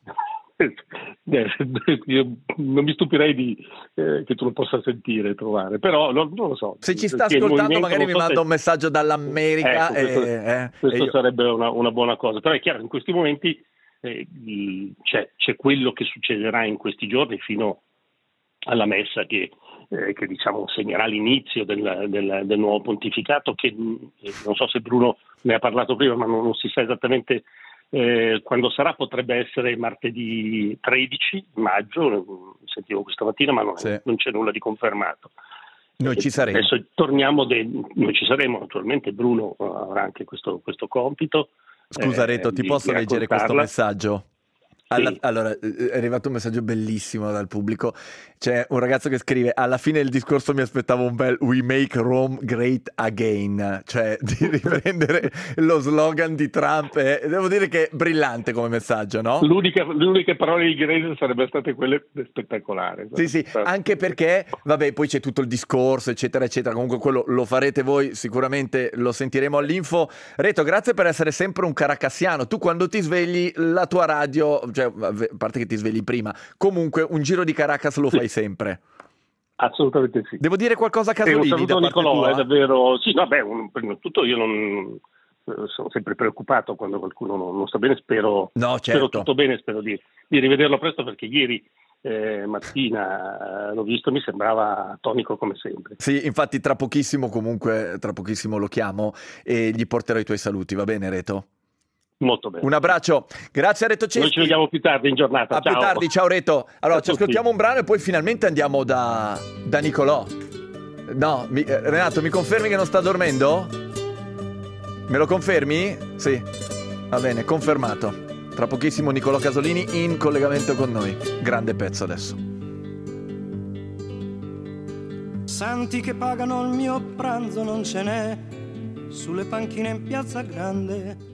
Eh, io non mi stupirei di, eh, che tu lo possa sentire e trovare, però non, non lo so. Se ci sta Perché il ascoltando movimento, magari mi non so manda se- un messaggio dall'America Ecco, questo, e, eh, questo e io- sarebbe una, una buona cosa, però è chiaro, in questi momenti eh, il- c'è, c'è quello che succederà in questi giorni fino alla messa che, eh, che diciamo segnerà l'inizio del, del- del nuovo pontificato, che eh, non so se Bruno ne ha parlato prima, ma non, non si sa esattamente eh, quando sarà. Potrebbe essere martedì tredici maggio, sentivo questa mattina, ma non, Sì. non c'è nulla di confermato. Noi ci Eh, saremo. Adesso torniamo, de- noi ci saremo naturalmente, Bruno eh, avrà anche questo, questo compito. Scusa eh, Reto, ti di- posso di leggere questo raccontarla. messaggio? Alla- Sì. allora, eh, è arrivato un messaggio bellissimo dal pubblico. C'è un ragazzo che scrive: alla fine del discorso mi aspettavo un bel "We make Rome great again", cioè di riprendere lo slogan di Trump. E devo dire che è brillante come messaggio, no? L'unica, le uniche parole inglesi sarebbero state quelle spettacolari. Sì, sì, anche perché, vabbè, poi c'è tutto il discorso, eccetera, eccetera. Comunque quello lo farete voi, sicuramente lo sentiremo all'info. Reto, grazie per essere sempre un caracassiano. Tu quando ti svegli, la tua radio, cioè, a parte che ti svegli prima, comunque un giro di Caracas lo Sì. fai sempre. Assolutamente sì. Devo dire qualcosa a E un Casolini da saluto parte Nicolò, tua? è davvero... Sì, vabbè, un- prima di tutto io non... sono sempre preoccupato quando qualcuno non, non sta bene, spero, No, spero certo. tutto bene, spero di, di rivederlo presto, perché ieri eh, mattina eh, l'ho visto, mi sembrava tonico come sempre. Sì, infatti tra pochissimo comunque, tra pochissimo lo chiamo e gli porterò i tuoi saluti, va bene Reto? Molto bene. Un abbraccio, grazie a Reto Ceschi. Noi ci vediamo più tardi in giornata. A più Ciao. tardi, ciao Reto. Allora, Ciao ci a tutti. ascoltiamo un brano e poi finalmente andiamo da, da Nicolò. No, mi- eh, Renato, mi confermi che non sta dormendo? Me lo confermi? Sì. Va bene, confermato. Tra pochissimo Nicolò Casolini in collegamento con noi. Grande pezzo adesso. Santi che pagano il mio pranzo non ce n'è sulle panchine in piazza grande.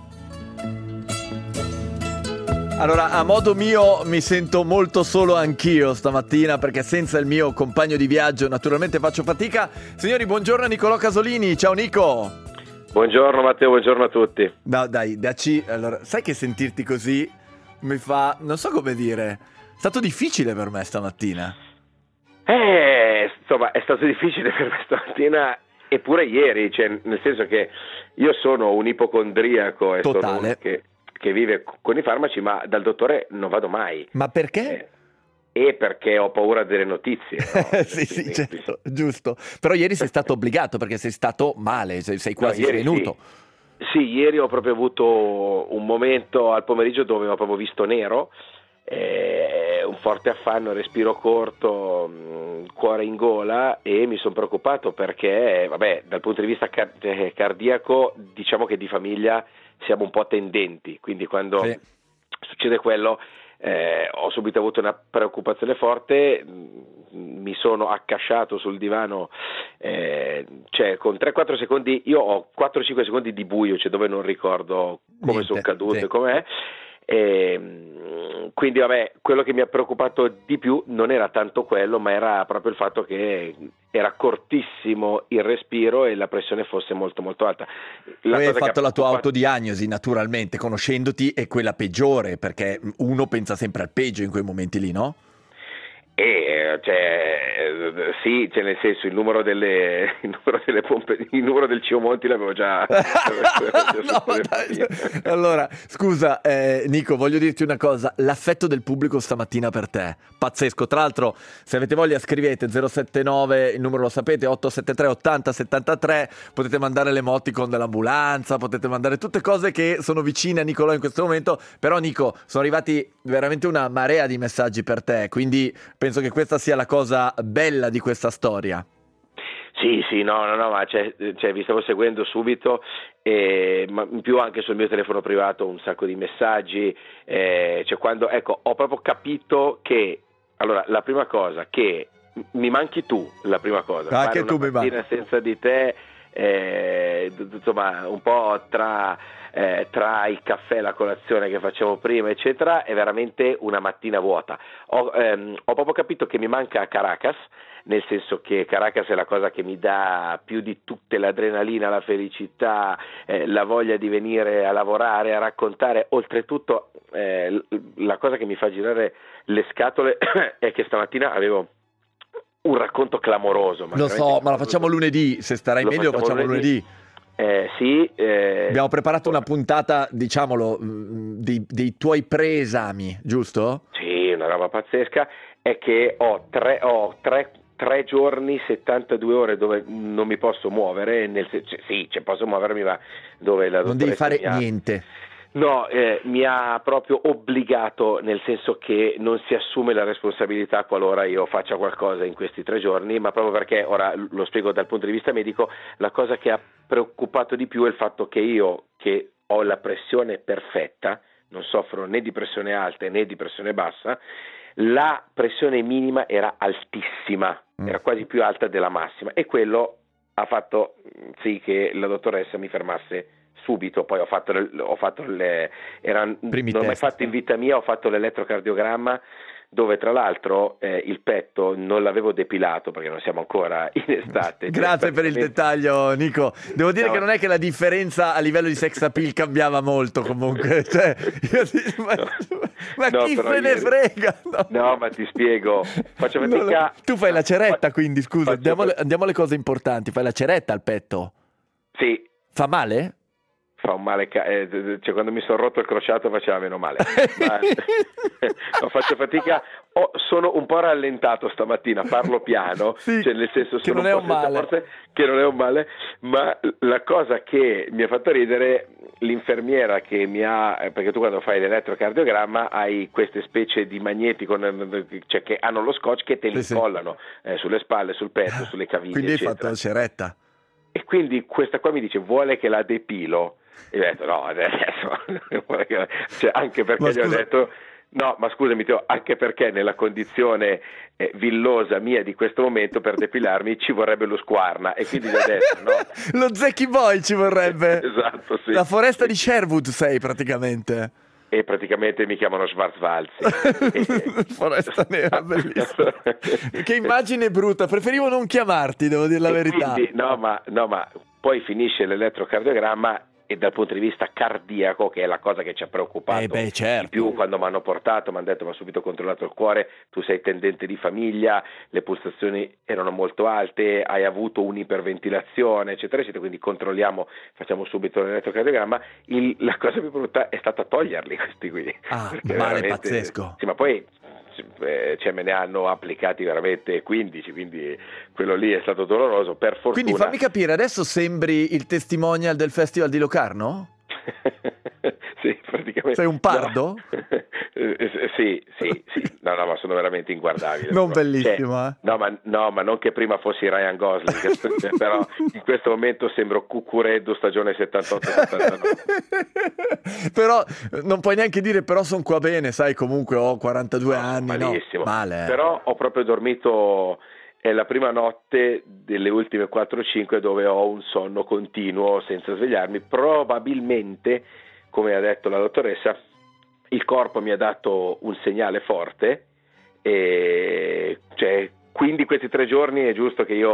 Allora, a modo mio mi sento molto solo anch'io stamattina, perché senza il mio compagno di viaggio naturalmente faccio fatica. Signori, buongiorno a Nicolò Casolini. Ciao Nico. Buongiorno Matteo, buongiorno a tutti. No, dai, dacci. Allora, sai che sentirti così mi fa, non so come dire, è stato difficile per me stamattina. Eh, insomma, è stato difficile per me stamattina, eppure ieri, cioè, nel senso che io sono un ipocondriaco e sono Totale. uno che, che vive con i farmaci, ma dal dottore non vado mai. Ma perché? Eh, e perché ho paura delle notizie. No? sì, sì, Quindi- certo, giusto. Però ieri sei stato obbligato perché sei stato male, sei, sei quasi No, ieri svenuto. Sì. Sì, ieri ho proprio avuto un momento al pomeriggio dove ho proprio visto nero, eh, un forte affanno, respiro corto, mh, cuore in gola, e mi sono preoccupato perché, vabbè, dal punto di vista car- eh, cardiaco, diciamo che di famiglia siamo un po' tendenti, quindi quando Sì. succede quello eh, ho subito avuto una preoccupazione forte, mh, mi sono accasciato sul divano, eh, cioè con tre quattro secondi, io ho quattro cinque secondi di buio, cioè dove non ricordo come Niente, sono caduto sì. e com'è. E, mh, quindi vabbè, quello che mi ha preoccupato di più non era tanto quello, ma era proprio il fatto che era cortissimo il respiro e la pressione fosse molto molto alta. La Poi hai cosa che ha fatto la tua preoccupato- autodiagnosi, naturalmente, conoscendoti, è quella peggiore, perché uno pensa sempre al peggio in quei momenti lì, no? E cioè, sì, cioè nel senso il numero delle il numero delle pompe, il numero del Cio Monti l'avevo già. No, dai. Allora, scusa, eh, Nico, voglio dirti una cosa: l'affetto del pubblico stamattina per te, pazzesco. Tra l'altro, se avete voglia, scrivete zero sette nove, il numero lo sapete, otto sette tre ottanta settantatré. Potete mandare l'emoticon dell'ambulanza, potete mandare tutte cose che sono vicine a Nicolò in questo momento. Però, Nico, sono arrivati veramente una marea di messaggi per te, quindi penso che questa sia la cosa bella di questa storia. Sì, sì, no, no, no, ma cioè, cioè, vi stavo seguendo subito, eh, ma in più anche sul mio telefono privato un sacco di messaggi, eh, cioè quando, ecco, ho proprio capito che, allora, la prima cosa, che mi manchi tu, la prima cosa. Anche tu mi manchi. Senza di te, eh, insomma, un po' tra... Eh, tra il caffè e la colazione che facevo prima eccetera è veramente una mattina vuota. Ho, ehm, ho proprio capito che mi manca Caracas, nel senso che Caracas è la cosa che mi dà più di tutte l'adrenalina, la felicità, eh, la voglia di venire a lavorare, a raccontare. Oltretutto eh, la cosa che mi fa girare le scatole è che stamattina avevo un racconto clamoroso. Ma lo so, ma lo facciamo lunedì, se starai lo meglio lo facciamo lunedì. lunedì. Eh, sì, eh... abbiamo preparato una puntata, diciamolo, dei, dei tuoi preesami, giusto? Sì, una roba pazzesca. È che ho tre, ho tre, tre giorni, settantadue ore dove non mi posso muovere, nel, cioè, sì, cioè posso muovermi, ma dove la non devi fare ha... niente. No, eh, mi ha proprio obbligato, nel senso che non si assume la responsabilità qualora io faccia qualcosa in questi tre giorni, ma proprio perché, ora lo spiego dal punto di vista medico, la cosa che ha preoccupato di più è il fatto che io, che ho la pressione perfetta, non soffro né di pressione alta né di pressione bassa, la pressione minima era altissima, mm. era quasi più alta della massima, e quello ha fatto sì che la dottoressa mi fermasse subito. Poi ho fatto, le, ho fatto le, era, non ho mai fatto in vita mia, ho fatto l'elettrocardiogramma, dove tra l'altro eh, il petto non l'avevo depilato perché non siamo ancora in estate. Grazie per il dettaglio, Nico. Devo dire no. che non è che la differenza a livello di sex appeal cambiava molto comunque. Cioè, io dico, ma, no. ma no, chi se ne ieri... frega? No. no, ma ti spiego. Faccio fatica. No, tu fai la ceretta, quindi scusa, Faccio... andiamo, alle, andiamo alle cose importanti. Fai la ceretta al petto? Sì. Fa male? Fa un male, eh, cioè quando mi sono rotto il crociato faceva meno male, ma no, faccio fatica, oh, sono un po' rallentato stamattina, parlo piano, sì, cioè nel senso che sono non è un male, forze, che non è un male, ma la cosa che mi ha fatto ridere, l'infermiera che mi ha, perché tu quando fai l'elettrocardiogramma hai queste specie di magneti con, cioè che hanno lo scotch che te li sì, incollano sì. eh, sulle spalle, sul petto, sulle caviglie, quindi eccetera. Hai fatto la ceretta. E quindi questa qua mi dice vuole che la depilo, e ho detto no adesso cioè, anche perché ma gli ho detto no ma scusami Teo, anche perché nella condizione eh, villosa mia di questo momento per depilarmi ci vorrebbe lo squarna, e quindi gli ho detto no. Lo Zecchi Boy ci vorrebbe. Esatto, sì. La foresta di Sherwood sei praticamente. E praticamente mi chiamano Schwarzwalzi. Foresta nera, bellissima. Che immagine brutta, preferivo non chiamarti, devo dire la e verità. Quindi, no, ma, no, ma poi finisce l'elettrocardiogramma e dal punto di vista cardiaco, che è la cosa che ci ha preoccupato eh beh, certo. di più quando mi hanno portato, mi hanno detto, mi ha subito controllato il cuore, tu sei tendente di famiglia, le pulsazioni erano molto alte, hai avuto un'iperventilazione, eccetera, eccetera, quindi controlliamo, facciamo subito l'elettrocardiogramma. Il, la cosa più brutta è stata toglierli questi qui. Ah, male pazzesco. Sì, ma poi cioè me ne hanno applicati veramente quindici, quindi quello lì è stato doloroso, per fortuna. Quindi fammi capire, adesso sembri il testimonial del Festival di Locarno? Sì, praticamente. Sei un pardo? No. sì, sì, sì. No, no, ma sono veramente inguardabile. Non però. bellissimo, cioè, eh? No ma, no, ma non che prima fossi Ryan Gosling, però in questo momento sembro Cucureddo stagione settantotto settantanove. Però non puoi neanche dire però sono qua bene, sai, comunque ho quarantadue no, anni, malissimo. No, male. Però ho proprio dormito... È la prima notte delle ultime quattro o cinque dove ho un sonno continuo senza svegliarmi. Probabilmente, come ha detto la dottoressa, il corpo mi ha dato un segnale forte, e cioè, quindi questi tre giorni è giusto che io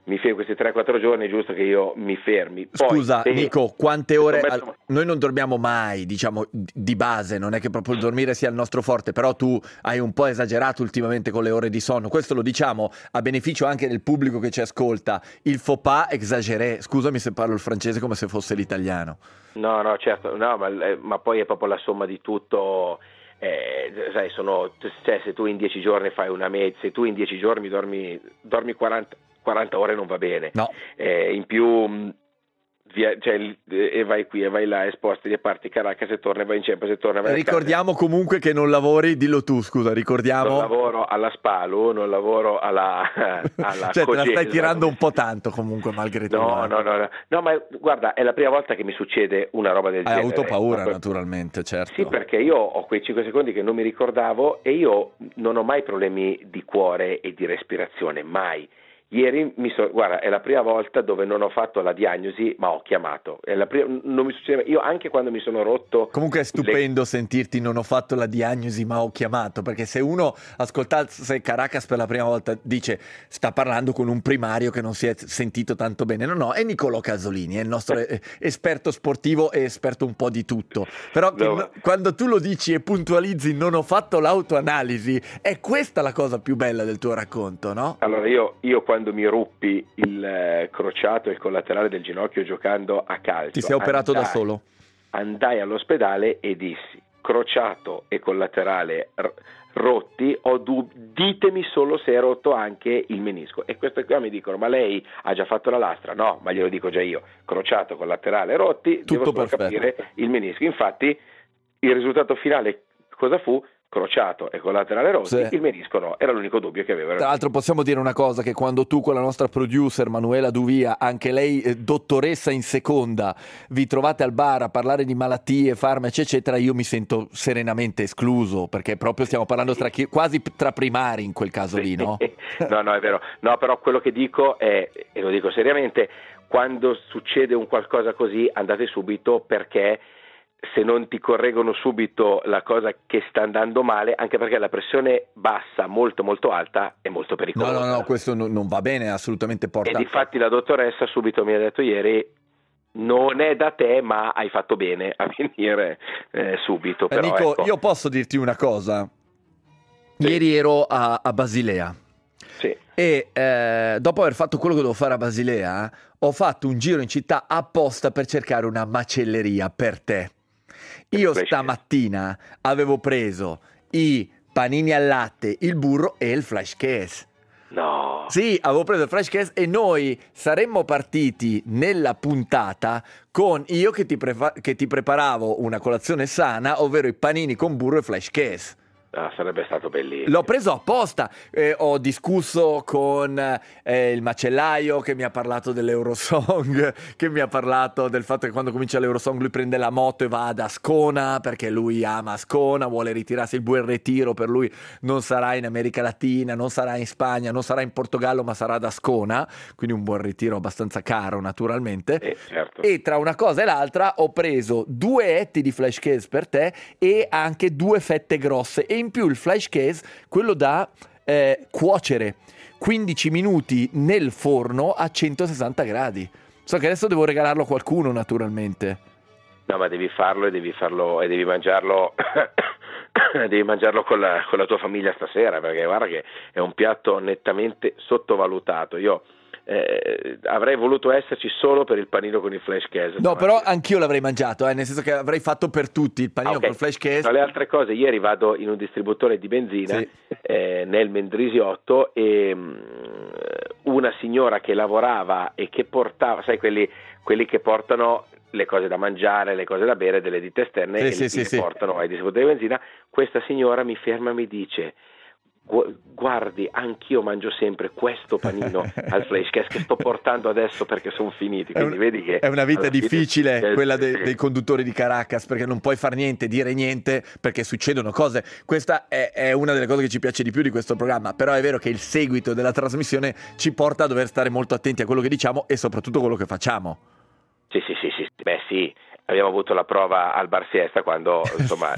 mi fermi questi tre quattro giorni, è giusto che io mi fermi. Poi, Scusa se, Nico, quante ore metto... al... noi non dormiamo mai, diciamo di base, non è che proprio il dormire sia il nostro forte, però tu hai un po' esagerato ultimamente con le ore di sonno, questo lo diciamo a beneficio anche del pubblico che ci ascolta, il faux pas exagéré, scusami se parlo il francese come se fosse l'italiano. No, no, certo, no, ma, ma poi è proprio la somma di tutto. Eh, sai, sono, cioè, se tu in dieci giorni fai una media, se tu in dieci giorni dormi, dormi quaranta, quaranta ore non va bene, no. Eh, in più via, cioè, e vai qui e vai là e sposti le parti Caracas e torna e vai in Cempa e torna e vai ricordiamo comunque che non lavori, dillo tu scusa, ricordiamo non lavoro alla Spalu, non lavoro alla, alla cioè Cogesa, te la stai tirando un po' tanto comunque malgrado no, no no no no ma guarda, è la prima volta che mi succede una roba del hai genere. Hai avuto paura ma, naturalmente, certo. Sì, perché io ho quei cinque secondi che non mi ricordavo e io non ho mai problemi di cuore e di respirazione, mai. Ieri mi so, guarda, è la prima volta dove non ho fatto la diagnosi, ma ho chiamato. È la prima, non mi succede, io anche quando mi sono rotto. Comunque è stupendo le... sentirti non ho fatto la diagnosi, ma ho chiamato, perché se uno ascoltasse Caracas per la prima volta dice sta parlando con un primario che non si è sentito tanto bene. No, no, è Niccolò Casolini, è il nostro esperto sportivo e esperto un po' di tutto. Però no. no, quando tu lo dici e puntualizzi non ho fatto l'autoanalisi, è questa la cosa più bella del tuo racconto, no? Allora io, io quando Quando mi ruppi il eh, crociato e il collaterale del ginocchio giocando a calcio. Ti sei operato andai, da solo? Andai all'ospedale e dissi: crociato e collaterale r- rotti, ho dub- ditemi solo se è rotto anche il menisco. E questo qua mi dicono: ma lei ha già fatto la lastra? No, ma glielo dico già io. Crociato, collaterale rotti, tutto devo solo perfetto. capire il menisco. Infatti il risultato finale cosa fu? Crociato e collaterale rotti, sì. Il menisco no, era l'unico dubbio che avevo. Tra l'altro possiamo dire una cosa, che quando tu con la nostra producer Manuela Duvia, anche lei eh, dottoressa in seconda, vi trovate al bar a parlare di malattie, farmaci eccetera, io mi sento serenamente escluso, perché proprio stiamo parlando tra chi, quasi tra primari in quel caso lì, no? no, no, è vero, no, però quello che dico è, e lo dico seriamente, quando succede un qualcosa così andate subito, perché se non ti correggono subito la cosa che sta andando male, anche perché la pressione bassa molto molto alta è molto pericolosa. No, no, no, questo non, non va bene, assolutamente porta. E difatti la dottoressa subito mi ha detto ieri: non è da te, ma hai fatto bene a venire eh, subito. Però, Nico, ecco. io posso dirti una cosa. Sì. Ieri ero a, a Basilea. Sì. E eh, dopo aver fatto quello che dovevo fare a Basilea, ho fatto un giro in città apposta per cercare una macelleria per te. Io stamattina avevo preso i panini al latte, il burro e il flash case. No. Sì, avevo preso il flash case e noi saremmo partiti nella puntata con io che ti, prefa- che ti preparavo una colazione sana, ovvero i panini con burro e flash case. Ah, sarebbe stato bellissimo. L'ho preso apposta, eh, ho discusso con eh, il macellaio che mi ha parlato dell'Eurosong, che mi ha parlato del fatto che quando comincia l'Eurosong lui prende la moto e va ad Ascona perché lui ama Ascona, vuole ritirarsi, il buon ritiro per lui non sarà in America Latina, non sarà in Spagna, non sarà in Portogallo, ma sarà ad Ascona, quindi un buon ritiro abbastanza caro naturalmente. Eh, certo. E tra una cosa e l'altra ho preso due etti di flash case per te e anche due fette grosse, e in più il flash case, quello da eh, cuocere quindici minuti nel forno a centosessanta gradi. So che adesso devo regalarlo a qualcuno naturalmente. No, ma devi farlo e devi farlo e devi mangiarlo devi mangiarlo con la, con la tua famiglia stasera, perché guarda che è un piatto nettamente sottovalutato. Io Eh, avrei voluto esserci solo per il panino con il flash case. No, però anch'io l'avrei mangiato, eh, nel senso che avrei fatto per tutti il panino ah, okay. con il flash case. Tra le altre cose, ieri vado in un distributore di benzina, sì. eh, nel Mendrisiotto, e um, una signora che lavorava e che portava, sai, quelli, quelli che portano le cose da mangiare, le cose da bere delle ditte esterne, sì, e sì, li, sì, li sì. portano ai distributori di benzina. Questa signora mi ferma e mi dice: guardi, anch'io mangio sempre questo panino al flash case che sto portando adesso perché sono finiti, quindi un, vedi che è una vita difficile fine... quella de, dei conduttori di Caracas, perché non puoi far niente, dire niente, perché succedono cose. Questa è, è una delle cose che ci piace di più di questo programma, però è vero che il seguito della trasmissione ci porta a dover stare molto attenti a quello che diciamo e soprattutto quello che facciamo. Sì, sì, sì, sì. Beh sì, abbiamo avuto la prova al bar Fiesta quando insomma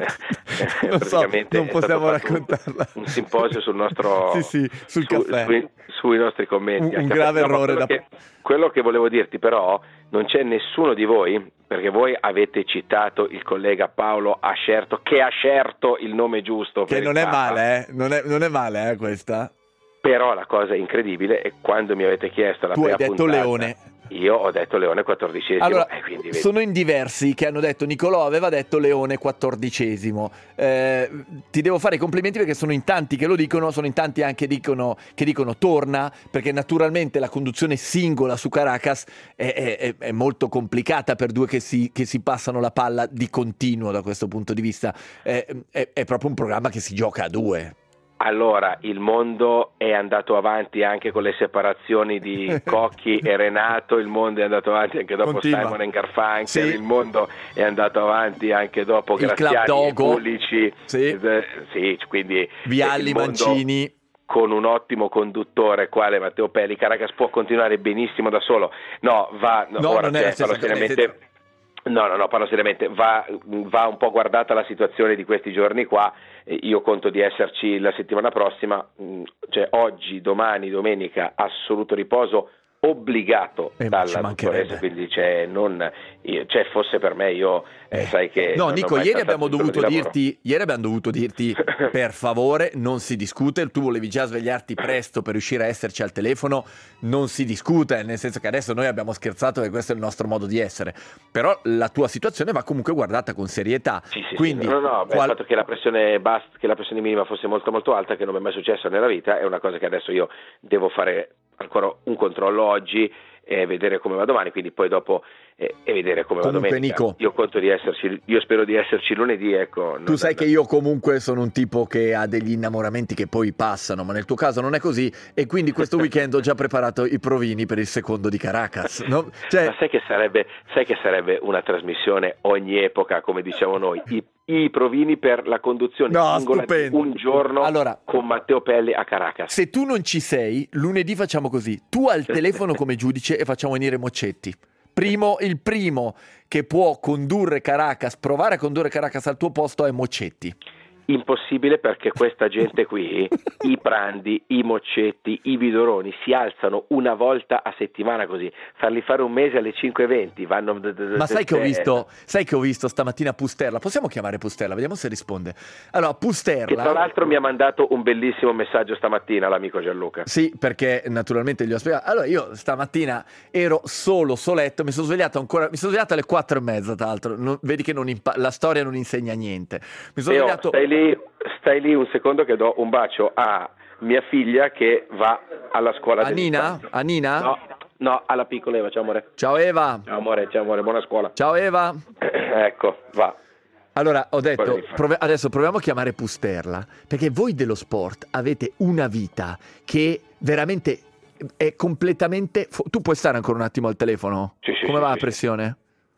non praticamente so, non possiamo raccontarla. Un, un simposio sul nostro sì, sì, sul su, caffè. Sui, sui nostri commenti. Un, un grave no, errore. Quello, Da... che, quello che volevo dirti però, non c'è nessuno di voi, perché voi avete citato il collega Paolo Ascerto, che ha scerto il nome giusto. Che per non il è Papa. male, eh? Non è, non è male, eh, questa. Però la cosa incredibile è quando mi avete chiesto la tu prima hai detto puntata, Leone. Io ho detto Leone quattordicesimo. Allora, e quindi sono in diversi che hanno detto Nicolò aveva detto Leone quattordicesimo. Eh, ti devo fare i complimenti perché sono in tanti che lo dicono, sono in tanti anche dicono, che dicono torna, perché naturalmente la conduzione singola su Caracas è, è, è molto complicata per due che si, che si passano la palla di continuo da questo punto di vista. È, è, è proprio un programma che si gioca a due. Allora, il mondo è andato avanti anche con le separazioni di Cocchi e Renato, il mondo è andato avanti anche dopo Continua. Simon and Garfunkel, Sì. il mondo è andato avanti anche dopo Il Graziani e Club Dogo. Pulici, Sì. eh, sì, quindi Vialli, il mondo Mancini. con un ottimo conduttore quale Matteo Pelli. Caracas può continuare benissimo da solo. No, va, no, No, ora non è la c'è, stessa parlo cosa, seriamente. No, no, no, parlo seriamente, va, va un po' guardata la situazione di questi giorni qua, eh, io conto di esserci la settimana prossima, mh, cioè oggi, domani, domenica, assoluto riposo obbligato Eh, ci dalla mancherebbe. dottoressa, quindi cioè, non, io, cioè fosse per me io eh, sai che No, non ho Nico, mai ieri passato abbiamo un giorno dovuto di lavoro. dirti, ieri abbiamo dovuto dirti per favore, non si discute, tu volevi già svegliarti presto per riuscire a esserci al telefono, non si discute, nel senso che adesso noi abbiamo scherzato che questo è il nostro modo di essere, però la tua situazione va comunque guardata con serietà. Sì, sì, Quindi, sì. No, no, beh, qual- il fatto che la pressione basta, che la pressione minima fosse molto molto alta, che non mi è mai successo nella vita, è una cosa che adesso io devo fare ancora un controllo oggi e vedere come va domani, quindi poi dopo eh, e vedere come Comunque, va domenica. Nico, io conto di esserci, io spero di esserci lunedì, ecco. tu non- sai che io comunque sono un tipo che ha degli innamoramenti che poi passano, ma nel tuo caso non è così, e quindi questo weekend ho già preparato i provini per il secondo di Caracas, no? Cioè, Ma sai che sarebbe, sai che sarebbe una trasmissione ogni epoca, come diciamo noi, i, i provini per la conduzione No, singola di stupendo. un giorno Allora, con Matteo Pelli a Caracas. se tu non ci sei, lunedì facciamo così, tu al telefono come giudice e facciamo venire Moccetti. Primo, il primo che può condurre Caracas, provare a condurre Caracas al tuo posto è Moccetti. Impossibile, perché questa gente qui, i Prandi, i Moccetti, i Vidoroni, si alzano una volta a settimana così, farli fare un mese alle cinque e venti, vanno... Ma sai che ho visto, sai che ho visto stamattina Pusterla? Possiamo chiamare Pusterla? Vediamo se risponde. Allora, Che Pusterla... tra l'altro mi ha mandato un bellissimo messaggio stamattina l'amico Gianluca. Sì, perché naturalmente gli ho spiegato. Allora, io stamattina ero solo, soletto, mi sono svegliato ancora, mi sono svegliato alle quattro e mezza, tra l'altro. Non- vedi che non impa- la storia non insegna niente. Mi sono Teo, svegliato... stai lì, stai lì un secondo che do un bacio a mia figlia che va alla scuola A Nina? dell'infanzia. A Nina? No, no, alla piccola Eva, ciao amore. Ciao Eva. Ciao amore, ciao amore, buona scuola. Ciao Eva. Ecco, va. Allora, ho detto, Cosa devi fare? prove- adesso proviamo a chiamare Pusterla, perché voi dello sport avete una vita che veramente è completamente... fo- tu puoi stare ancora un attimo al telefono? Sì, sì, Come sì, va la sì, pressione?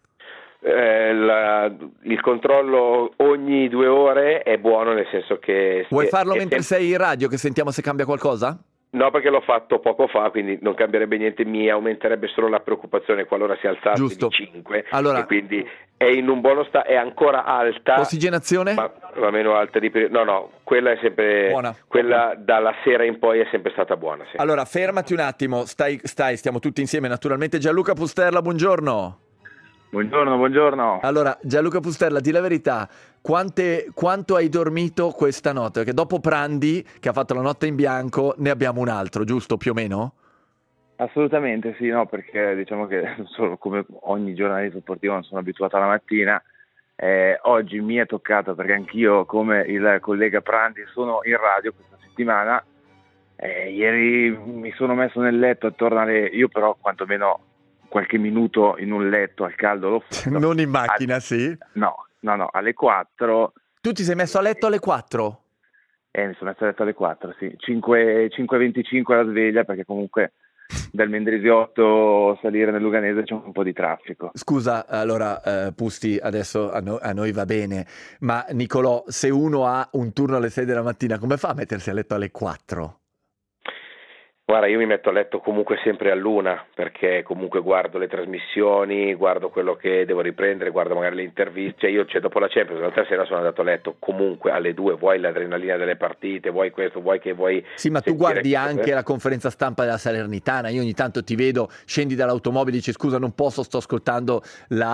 Eh, la- il controllo ogni due ore è buono, nel senso che... Vuoi è- farlo è mentre sempre- sei in radio, che sentiamo se cambia qualcosa? No, perché l'ho fatto poco fa, quindi non cambierebbe niente, mi aumenterebbe solo la preoccupazione qualora si alzasse Giusto. di cinque, Allora- e quindi è in un buono stato, è ancora alta, Ossigenazione? ma, ma meno alta di prima. No, no, quella è sempre Buona. quella dalla sera in poi è sempre stata buona, sì. Allora, fermati un attimo, stai, stai, stiamo tutti insieme naturalmente. Gianluca Pusterla, buongiorno. Buongiorno, buongiorno. Allora, Gianluca Pusterla, di la verità, quante, quanto hai dormito questa notte? Perché dopo Prandi, che ha fatto la notte in bianco, ne abbiamo un altro, giusto? Più o meno? Assolutamente sì, no, perché diciamo che solo come ogni giornalista sportivo non sono abituato alla mattina. Eh, oggi mi è toccato, perché anch'io come il collega Prandi sono in radio questa settimana. Eh, ieri mi sono messo nel letto attorno alle... Io però quantomeno qualche minuto in un letto al caldo l'ho fatto. Non in macchina, sì? No, no, no, alle quattro. Tu ti sei messo a letto alle quattro? Eh, mi sono messo a letto alle quattro, sì. cinque e venticinque la sveglia, perché comunque dal Mendrisiotto salire nel Luganese c'è un po' di traffico. Scusa, allora, eh, Pusti, adesso a, no- a noi va bene, ma Nicolò, se uno ha un turno alle sei della mattina, come fa a mettersi a letto alle quattro? Guarda, io mi metto a letto comunque sempre a luna, perché comunque guardo le trasmissioni, guardo quello che devo riprendere, guardo magari le interviste. Cioè io, cioè, dopo la Champions, l'altra sera sono andato a letto comunque alle due, vuoi l'adrenalina delle partite, vuoi questo, vuoi che vuoi... Sì, ma tu guardi anche la conferenza stampa della Salernitana. Io ogni tanto ti vedo, scendi dall'automobile e dici scusa non posso, sto ascoltando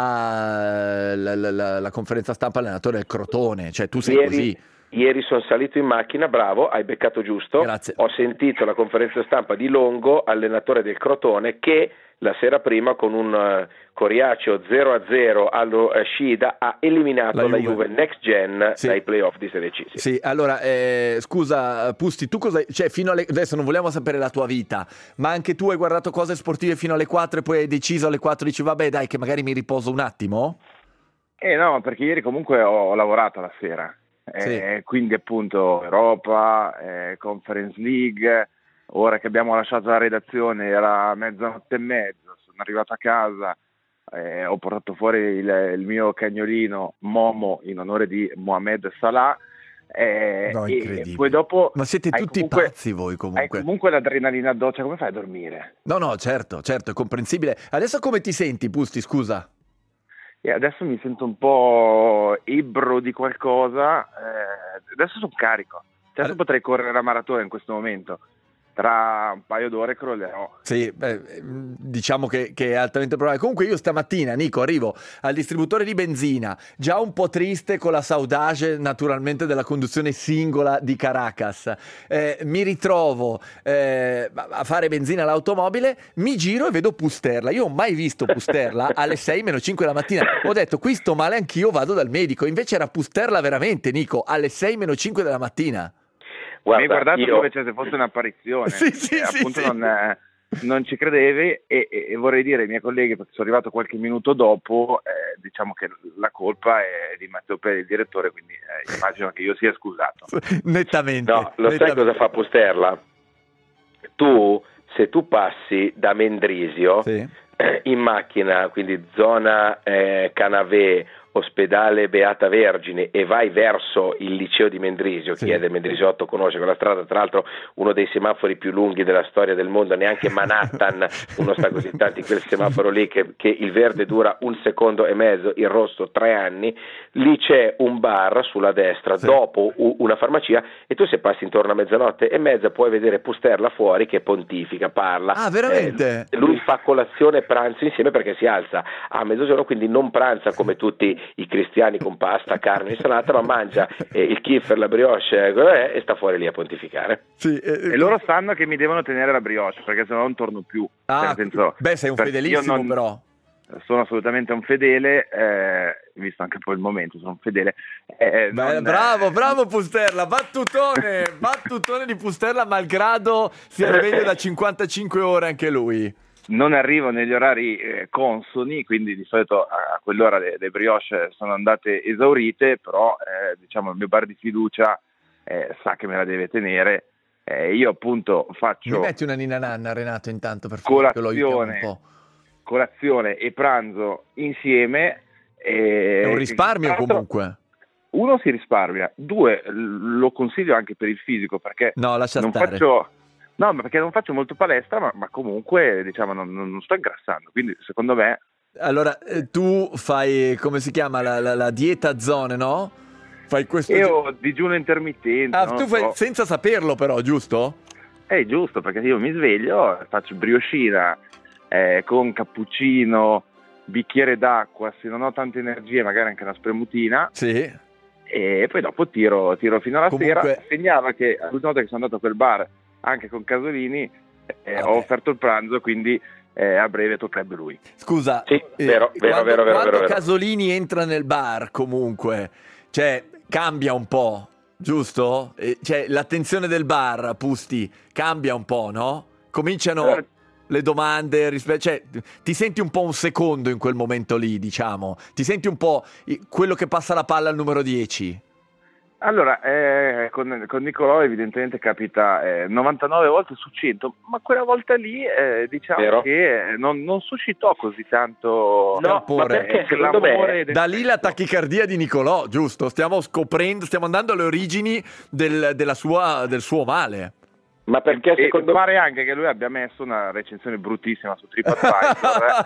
la, la, la, la, la conferenza stampa allenatore del Crotone, cioè tu sei Ieri... così. Ieri sono salito in macchina, bravo, hai beccato giusto. Grazie. Ho sentito la conferenza stampa di Longo, allenatore del Crotone, che la sera prima con un uh, coriaceo zero a zero allo uh, Scida ha eliminato la, la Juve. Juve Next Gen sì. dai playoff di Serie C. Sì, sì allora eh, scusa Pusti, tu cosa, cioè fino alle, adesso non vogliamo sapere la tua vita, ma anche tu hai guardato cose sportive fino alle quattro e poi hai deciso alle quattro, dici vabbè dai che magari mi riposo un attimo? Eh no, perché ieri comunque ho lavorato la sera. Sì. Eh, quindi appunto Europa, eh, Conference League, ora che abbiamo lasciato la redazione era mezzanotte e mezza, sono arrivato a casa, eh, ho portato fuori il, il mio cagnolino Momo in onore di Mohamed Salah, eh, no, e poi dopo... Ma siete tutti comunque, pazzi voi comunque. Hai comunque l'adrenalina addosso, come fai a dormire? No, no, certo, certo, è comprensibile. Adesso come ti senti, Pusti, scusa? E adesso mi sento un po' ebbro di qualcosa, eh, adesso sono carico, adesso allora... potrei correre la maratona in questo momento, tra un paio d'ore crollerò. Sì, beh, diciamo che, che è altamente probabile. Comunque io stamattina, Nico, arrivo al distributore di benzina, già un po' triste con la saudade naturalmente della conduzione singola di Caracas, eh, mi ritrovo eh, a fare benzina all'automobile, mi giro e vedo Pusterla. Io non ho mai visto Pusterla alle sei meno cinque della mattina, ho detto qui sto male anch'io, vado dal medico, invece era Pusterla veramente, Nico, alle sei meno cinque della mattina. Guarda, mi hai guardato io... come se fosse un'apparizione, sì, sì, e sì, appunto sì. Non, eh, non ci credevi e, e, e vorrei dire ai miei colleghi, perché sono arrivato qualche minuto dopo, eh, diciamo che la colpa è di Matteo Peri, il direttore, quindi eh, immagino che io sia scusato. Nettamente. No, lo nettamente. sai cosa fa Pusterla? Tu, se tu passi da Mendrisio sì. eh, in macchina, quindi zona eh, Canavè, ospedale Beata Vergine e vai verso il liceo di Mendrisio, sì. Chi è del Mendrisiotto conosce quella strada, tra l'altro uno dei semafori più lunghi della storia del mondo, neanche Manhattan uno sta così tanto in quel semaforo lì che, che il verde dura un secondo e mezzo, il rosso tre anni, lì c'è un bar sulla destra, sì. Dopo una farmacia e tu se passi intorno a mezzanotte e mezza puoi vedere Pusterla fuori che pontifica, parla. Ah, veramente? Eh, lui fa colazione e pranzo insieme perché si alza a mezzogiorno, quindi non pranza come tutti i cristiani con pasta, carne, insalata, ma mangia eh, il kiffer, la brioche eh, e sta fuori lì a pontificare. Sì, eh, e loro sanno che mi devono tenere la brioche perché se no non torno più. Ah, nel senso, beh, sei un fedelissimo non, però. Sono assolutamente un fedele, eh, visto anche poi il momento, sono un fedele. Eh, beh, non, bravo, eh, bravo Pusterla, battutone, battutone di Pusterla, malgrado sia sveglio da cinquantacinque ore anche lui. Non arrivo negli orari eh, consoni, quindi di solito a quell'ora le, le brioche sono andate esaurite, però eh, diciamo il mio bar di fiducia eh, sa che me la deve tenere. Eh, io appunto faccio... Mi metti una ninna nanna, Renato, intanto, per favore, che lo aiutiamo un po'. Colazione e pranzo insieme. E... È un risparmio comunque. Uno, si risparmia. Due, lo consiglio anche per il fisico, perché no, lascia non stare. faccio... No, ma perché non faccio molto palestra, ma, ma comunque diciamo non, non sto ingrassando, quindi secondo me... Allora, eh, tu fai, come si chiama, la, la, la dieta zone, no? Fai questo... Io digiuno intermittente. Ah, tu fai so. Senza saperlo però, giusto? È giusto, perché io mi sveglio, faccio brioscina eh, con cappuccino, bicchiere d'acqua, se non ho tante energie magari anche una spremutina. Sì. E poi dopo tiro, tiro fino alla Comunque... sera. Segnalo che l'ultima volta che sono andato a quel bar, anche con Casolini, eh, ho offerto il pranzo, quindi eh, a breve toccherebbe lui. Scusa, sì, vero, eh, vero, quando, vero, vero, quando vero, vero. Casolini entra nel bar comunque, cioè cambia un po', giusto? Eh, cioè l'attenzione del bar, Pusti, cambia un po', no? Cominciano eh. le domande, rispe- cioè ti senti un po' un secondo in quel momento lì, diciamo, ti senti un po' quello che passa la palla al numero dieci. Allora, eh, con, con Nicolò evidentemente capita eh, novantanove volte su cento, ma quella volta lì eh, diciamo Vero. che non, non suscitò così tanto... No, ma perché secondo me... Da lì la tachicardia di Nicolò, giusto? Stiamo scoprendo, stiamo andando alle origini del, della sua, del suo male. Ma perché e, secondo e pare anche che lui abbia messo una recensione bruttissima su TripAdvisor.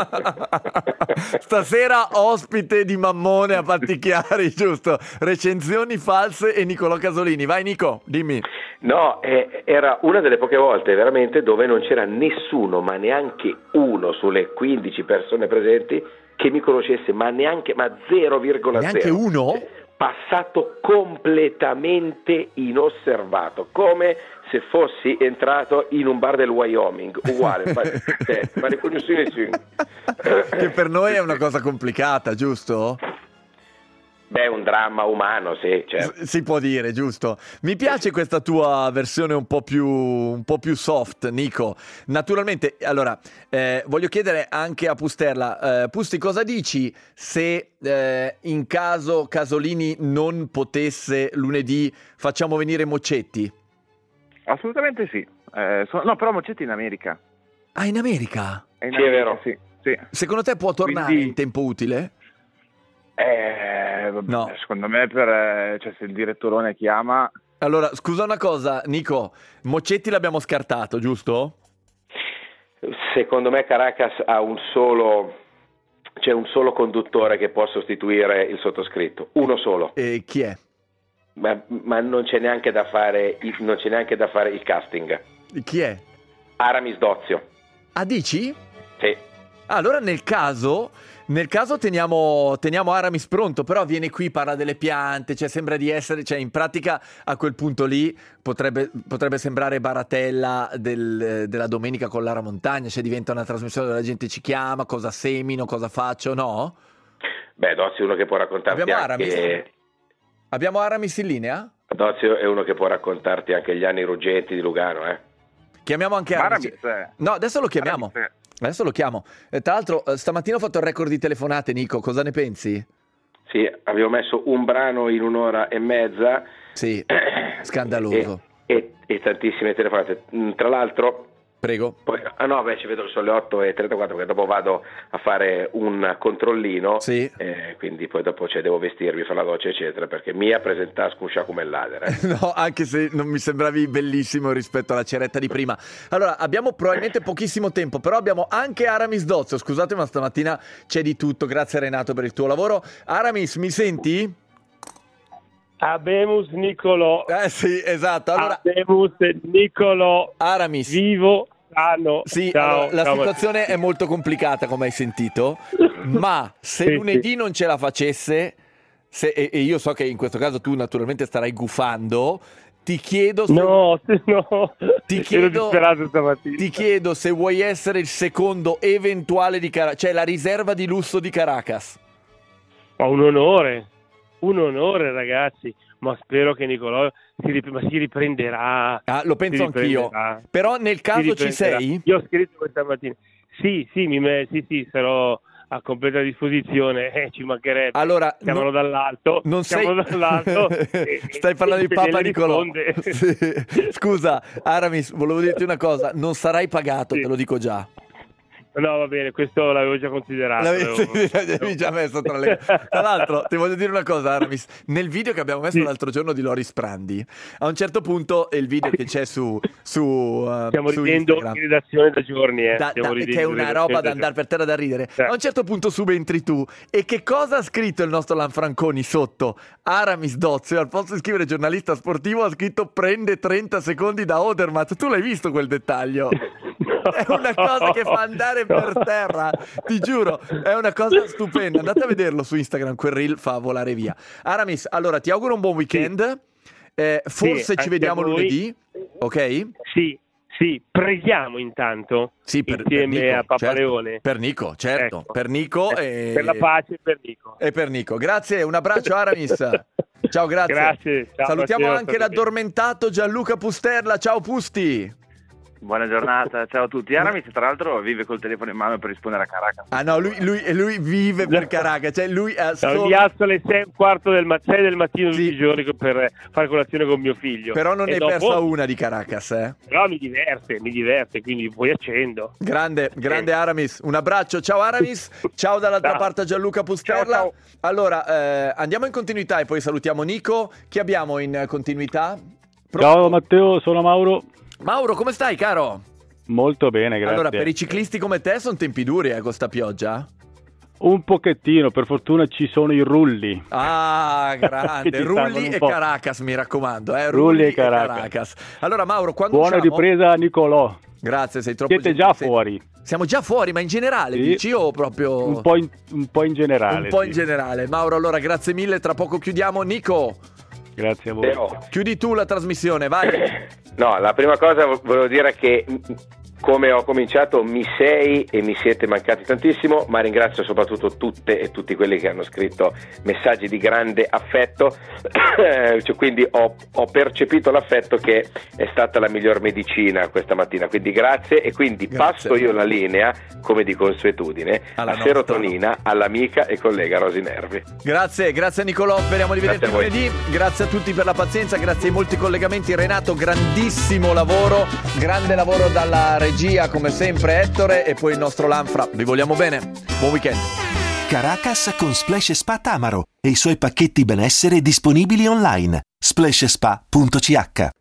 Stasera ospite di Mammone a patti chiari, giusto? Recensioni false e Nicolò Casolini. Vai Nico, dimmi. No, eh, era una delle poche volte veramente dove non c'era nessuno, ma neanche uno sulle quindici persone presenti che mi conoscesse, ma neanche, ma zero virgola zero. Neanche uno? Passato completamente inosservato, come se fossi entrato in un bar del Wyoming, uguale, ma, eh, ma le cognizioni che per noi è una cosa complicata, giusto? Beh, un dramma umano, sì, certo. Si può dire, giusto? Mi piace questa tua versione un po' più, un po' più soft, Nico. Naturalmente, allora, eh, voglio chiedere anche a Pusterla. Eh, Pusti, cosa dici se eh, in caso Casolini non potesse lunedì facciamo venire Moccetti? Assolutamente sì. Eh, so, no, però Moccetti in America. Ah, in America? È in sì, America, è vero. Sì, sì. Secondo te può tornare Quindi... in tempo utile? Eh, vabbè, no. Secondo me per, cioè, se il direttorone chiama... Allora, scusa una cosa, Nico, Moccetti l'abbiamo scartato, giusto? Secondo me Caracas ha un solo, c'è un solo conduttore che può sostituire il sottoscritto, uno solo. E chi è? Ma, ma non c'è neanche da fare, il, non c'è neanche da fare il casting. Chi è? Aramis Dozio. Ah, dici? Sì. Allora nel caso... Nel caso teniamo, teniamo Aramis pronto, però viene qui, parla delle piante, cioè sembra di essere, cioè in pratica a quel punto lì potrebbe, potrebbe sembrare Baratella del, della domenica con Lara Montagna, cioè diventa una trasmissione dove la gente ci chiama, cosa semino, cosa faccio, no? Beh, Dozio è uno che può raccontarti Abbiamo anche... Aramis? Abbiamo Aramis in linea? Dozio è uno che può raccontarti anche gli anni ruggenti di Lugano, eh? Chiamiamo anche Aramis. Aramis no, adesso lo chiamiamo. Aramis. Adesso lo chiamo. E tra l'altro stamattina ho fatto il record di telefonate, Nico, cosa ne pensi? Sì, avevo messo un brano in un'ora e mezza. Sì, scandaloso. E, e, e tantissime telefonate. Tra l'altro... Prego. Poi, ah no, beh, ci vedo che sono le otto e trentaquattro, perché dopo vado a fare un controllino. Sì. Eh, quindi poi dopo cioè, devo vestirmi, fare la doccia, eccetera, perché mia presenta scuscia come ladra. Eh. No, anche se non mi sembravi bellissimo rispetto alla ceretta di prima. Allora, abbiamo probabilmente pochissimo tempo, però abbiamo anche Aramis Dozio. Scusate, ma stamattina c'è di tutto. Grazie Renato per il tuo lavoro. Aramis, mi senti? Abemus Nicolò. Eh sì, esatto. Allora, Abemus Nicolò. Aramis. Vivo, sano. Sì, ciao, allora, la ciao, situazione è molto complicata, come hai sentito, ma se sì, lunedì sì. non ce la facesse, se, e, e io so che in questo caso tu naturalmente starai gufando, ti chiedo se, no, no. Ti chiedo, ero disperato stamattina. Ti chiedo se vuoi essere il secondo eventuale di Caracas, cioè la riserva di lusso di Caracas. Ma un onore. Un onore, ragazzi, ma spero che Nicolò si, rip- ma si riprenderà. Ah, lo penso anch'io. Però nel caso ci sei? Io ho scritto questa mattina. Sì, sì, mi me- sì, sì, sarò a completa disposizione, eh, ci mancherebbe. Allora, chiamano no, dall'alto, non chiamano sei... dall'alto. e, Stai parlando di Papa Nicolò. Sì. Scusa, Aramis, volevo dirti una cosa, non sarai pagato, sì. te lo dico già. No, va bene, questo l'avevo già considerato. L'avevi già messo tra le... Tra l'altro, ti voglio dire una cosa, Aramis. Nel video che abbiamo messo sì. l'altro giorno di Loris Prandi, a un certo punto, è il video che c'è su, su uh, Stiamo su ridendo Instagram. in redazione da giorni, eh. Da, da, che è una roba da andare per terra da ridere. Sì. A un certo punto subentri tu. E che cosa ha scritto il nostro Lanfranconi sotto? Aramis Dozio, al posto di scrivere giornalista sportivo, ha scritto prende trenta secondi da Odermatt. Tu l'hai visto quel dettaglio? È una cosa che fa andare per terra, ti giuro, è una cosa stupenda. Andate a vederlo su Instagram, quel reel fa volare via. Aramis, allora ti auguro un buon weekend. Eh, forse sì, ci vediamo lunedì, ok? Sì, sì, preghiamo intanto sì, per, insieme per Nico, a Papa certo, Leone. Per Nico, certo, ecco. per Nico e... per la pace e per Nico. E per Nico. Grazie, un abbraccio Aramis. Ciao, grazie. Grazie. Ciao, salutiamo Matteo, anche l'addormentato Gianluca Pusterla. Ciao Pusti. Buona giornata, ciao a tutti. Aramis tra l'altro vive col telefono in mano per rispondere a Caracas. Ah no, lui, lui, lui vive per Caracas, cioè lui ha solo... Mi alzo alle sei e un quarto del, ma- sei del mattino sì. tutti i giorni per fare colazione con mio figlio. Però non e hai dopo... persa una di Caracas, eh? Però mi diverte, mi diverte, quindi poi accendo. Grande, grande eh. Aramis, un abbraccio, ciao Aramis, ciao dall'altra ciao. parte Gianluca Pusterla. Ciao, ciao. Allora, eh, andiamo in continuità e poi salutiamo Nico. Chi abbiamo in continuità? Pro- ciao Matteo, sono Mauro. Mauro, come stai, caro? Molto bene, grazie. Allora, per i ciclisti come te sono tempi duri, eh, con sta pioggia? Un pochettino, per fortuna ci sono i rulli. Ah, grande, Rulli e po'. Caracas, mi raccomando, eh? Rulli Rulli e e Caracas. Caracas. Allora, Mauro, quando Buona usciamo... ripresa, Nicolò. Grazie, sei troppo Siete gentile. già fuori. Siamo già fuori, ma in generale, Sì. dici, o proprio... Un po' in, un po' in generale. Un po' sì. in generale. Mauro, allora, grazie mille, tra poco chiudiamo. Nico, Grazie a voi. chiudi tu la trasmissione, vai. No, la prima cosa vo- volevo dire che come ho cominciato mi sei e mi siete mancati tantissimo, ma ringrazio soprattutto tutte e tutti quelli che hanno scritto messaggi di grande affetto, cioè, quindi ho, ho percepito l'affetto che è stata la miglior medicina questa mattina, quindi grazie e quindi Grazie. passo io la linea, come di consuetudine, Alla a nostra. serotonina all'amica e collega Rosy Nervi. Grazie, grazie Nicolò, speriamo di vederti Grazie a voi. lunedì. Grazie a tutti per la pazienza, grazie ai molti collegamenti. Renato, grandissimo lavoro, grande lavoro dalla regia come sempre Ettore e poi il nostro Lanfra. Vi vogliamo bene, buon weekend. Caracas con Splash Spa Tamaro e i suoi pacchetti benessere disponibili online. splash spa punto c h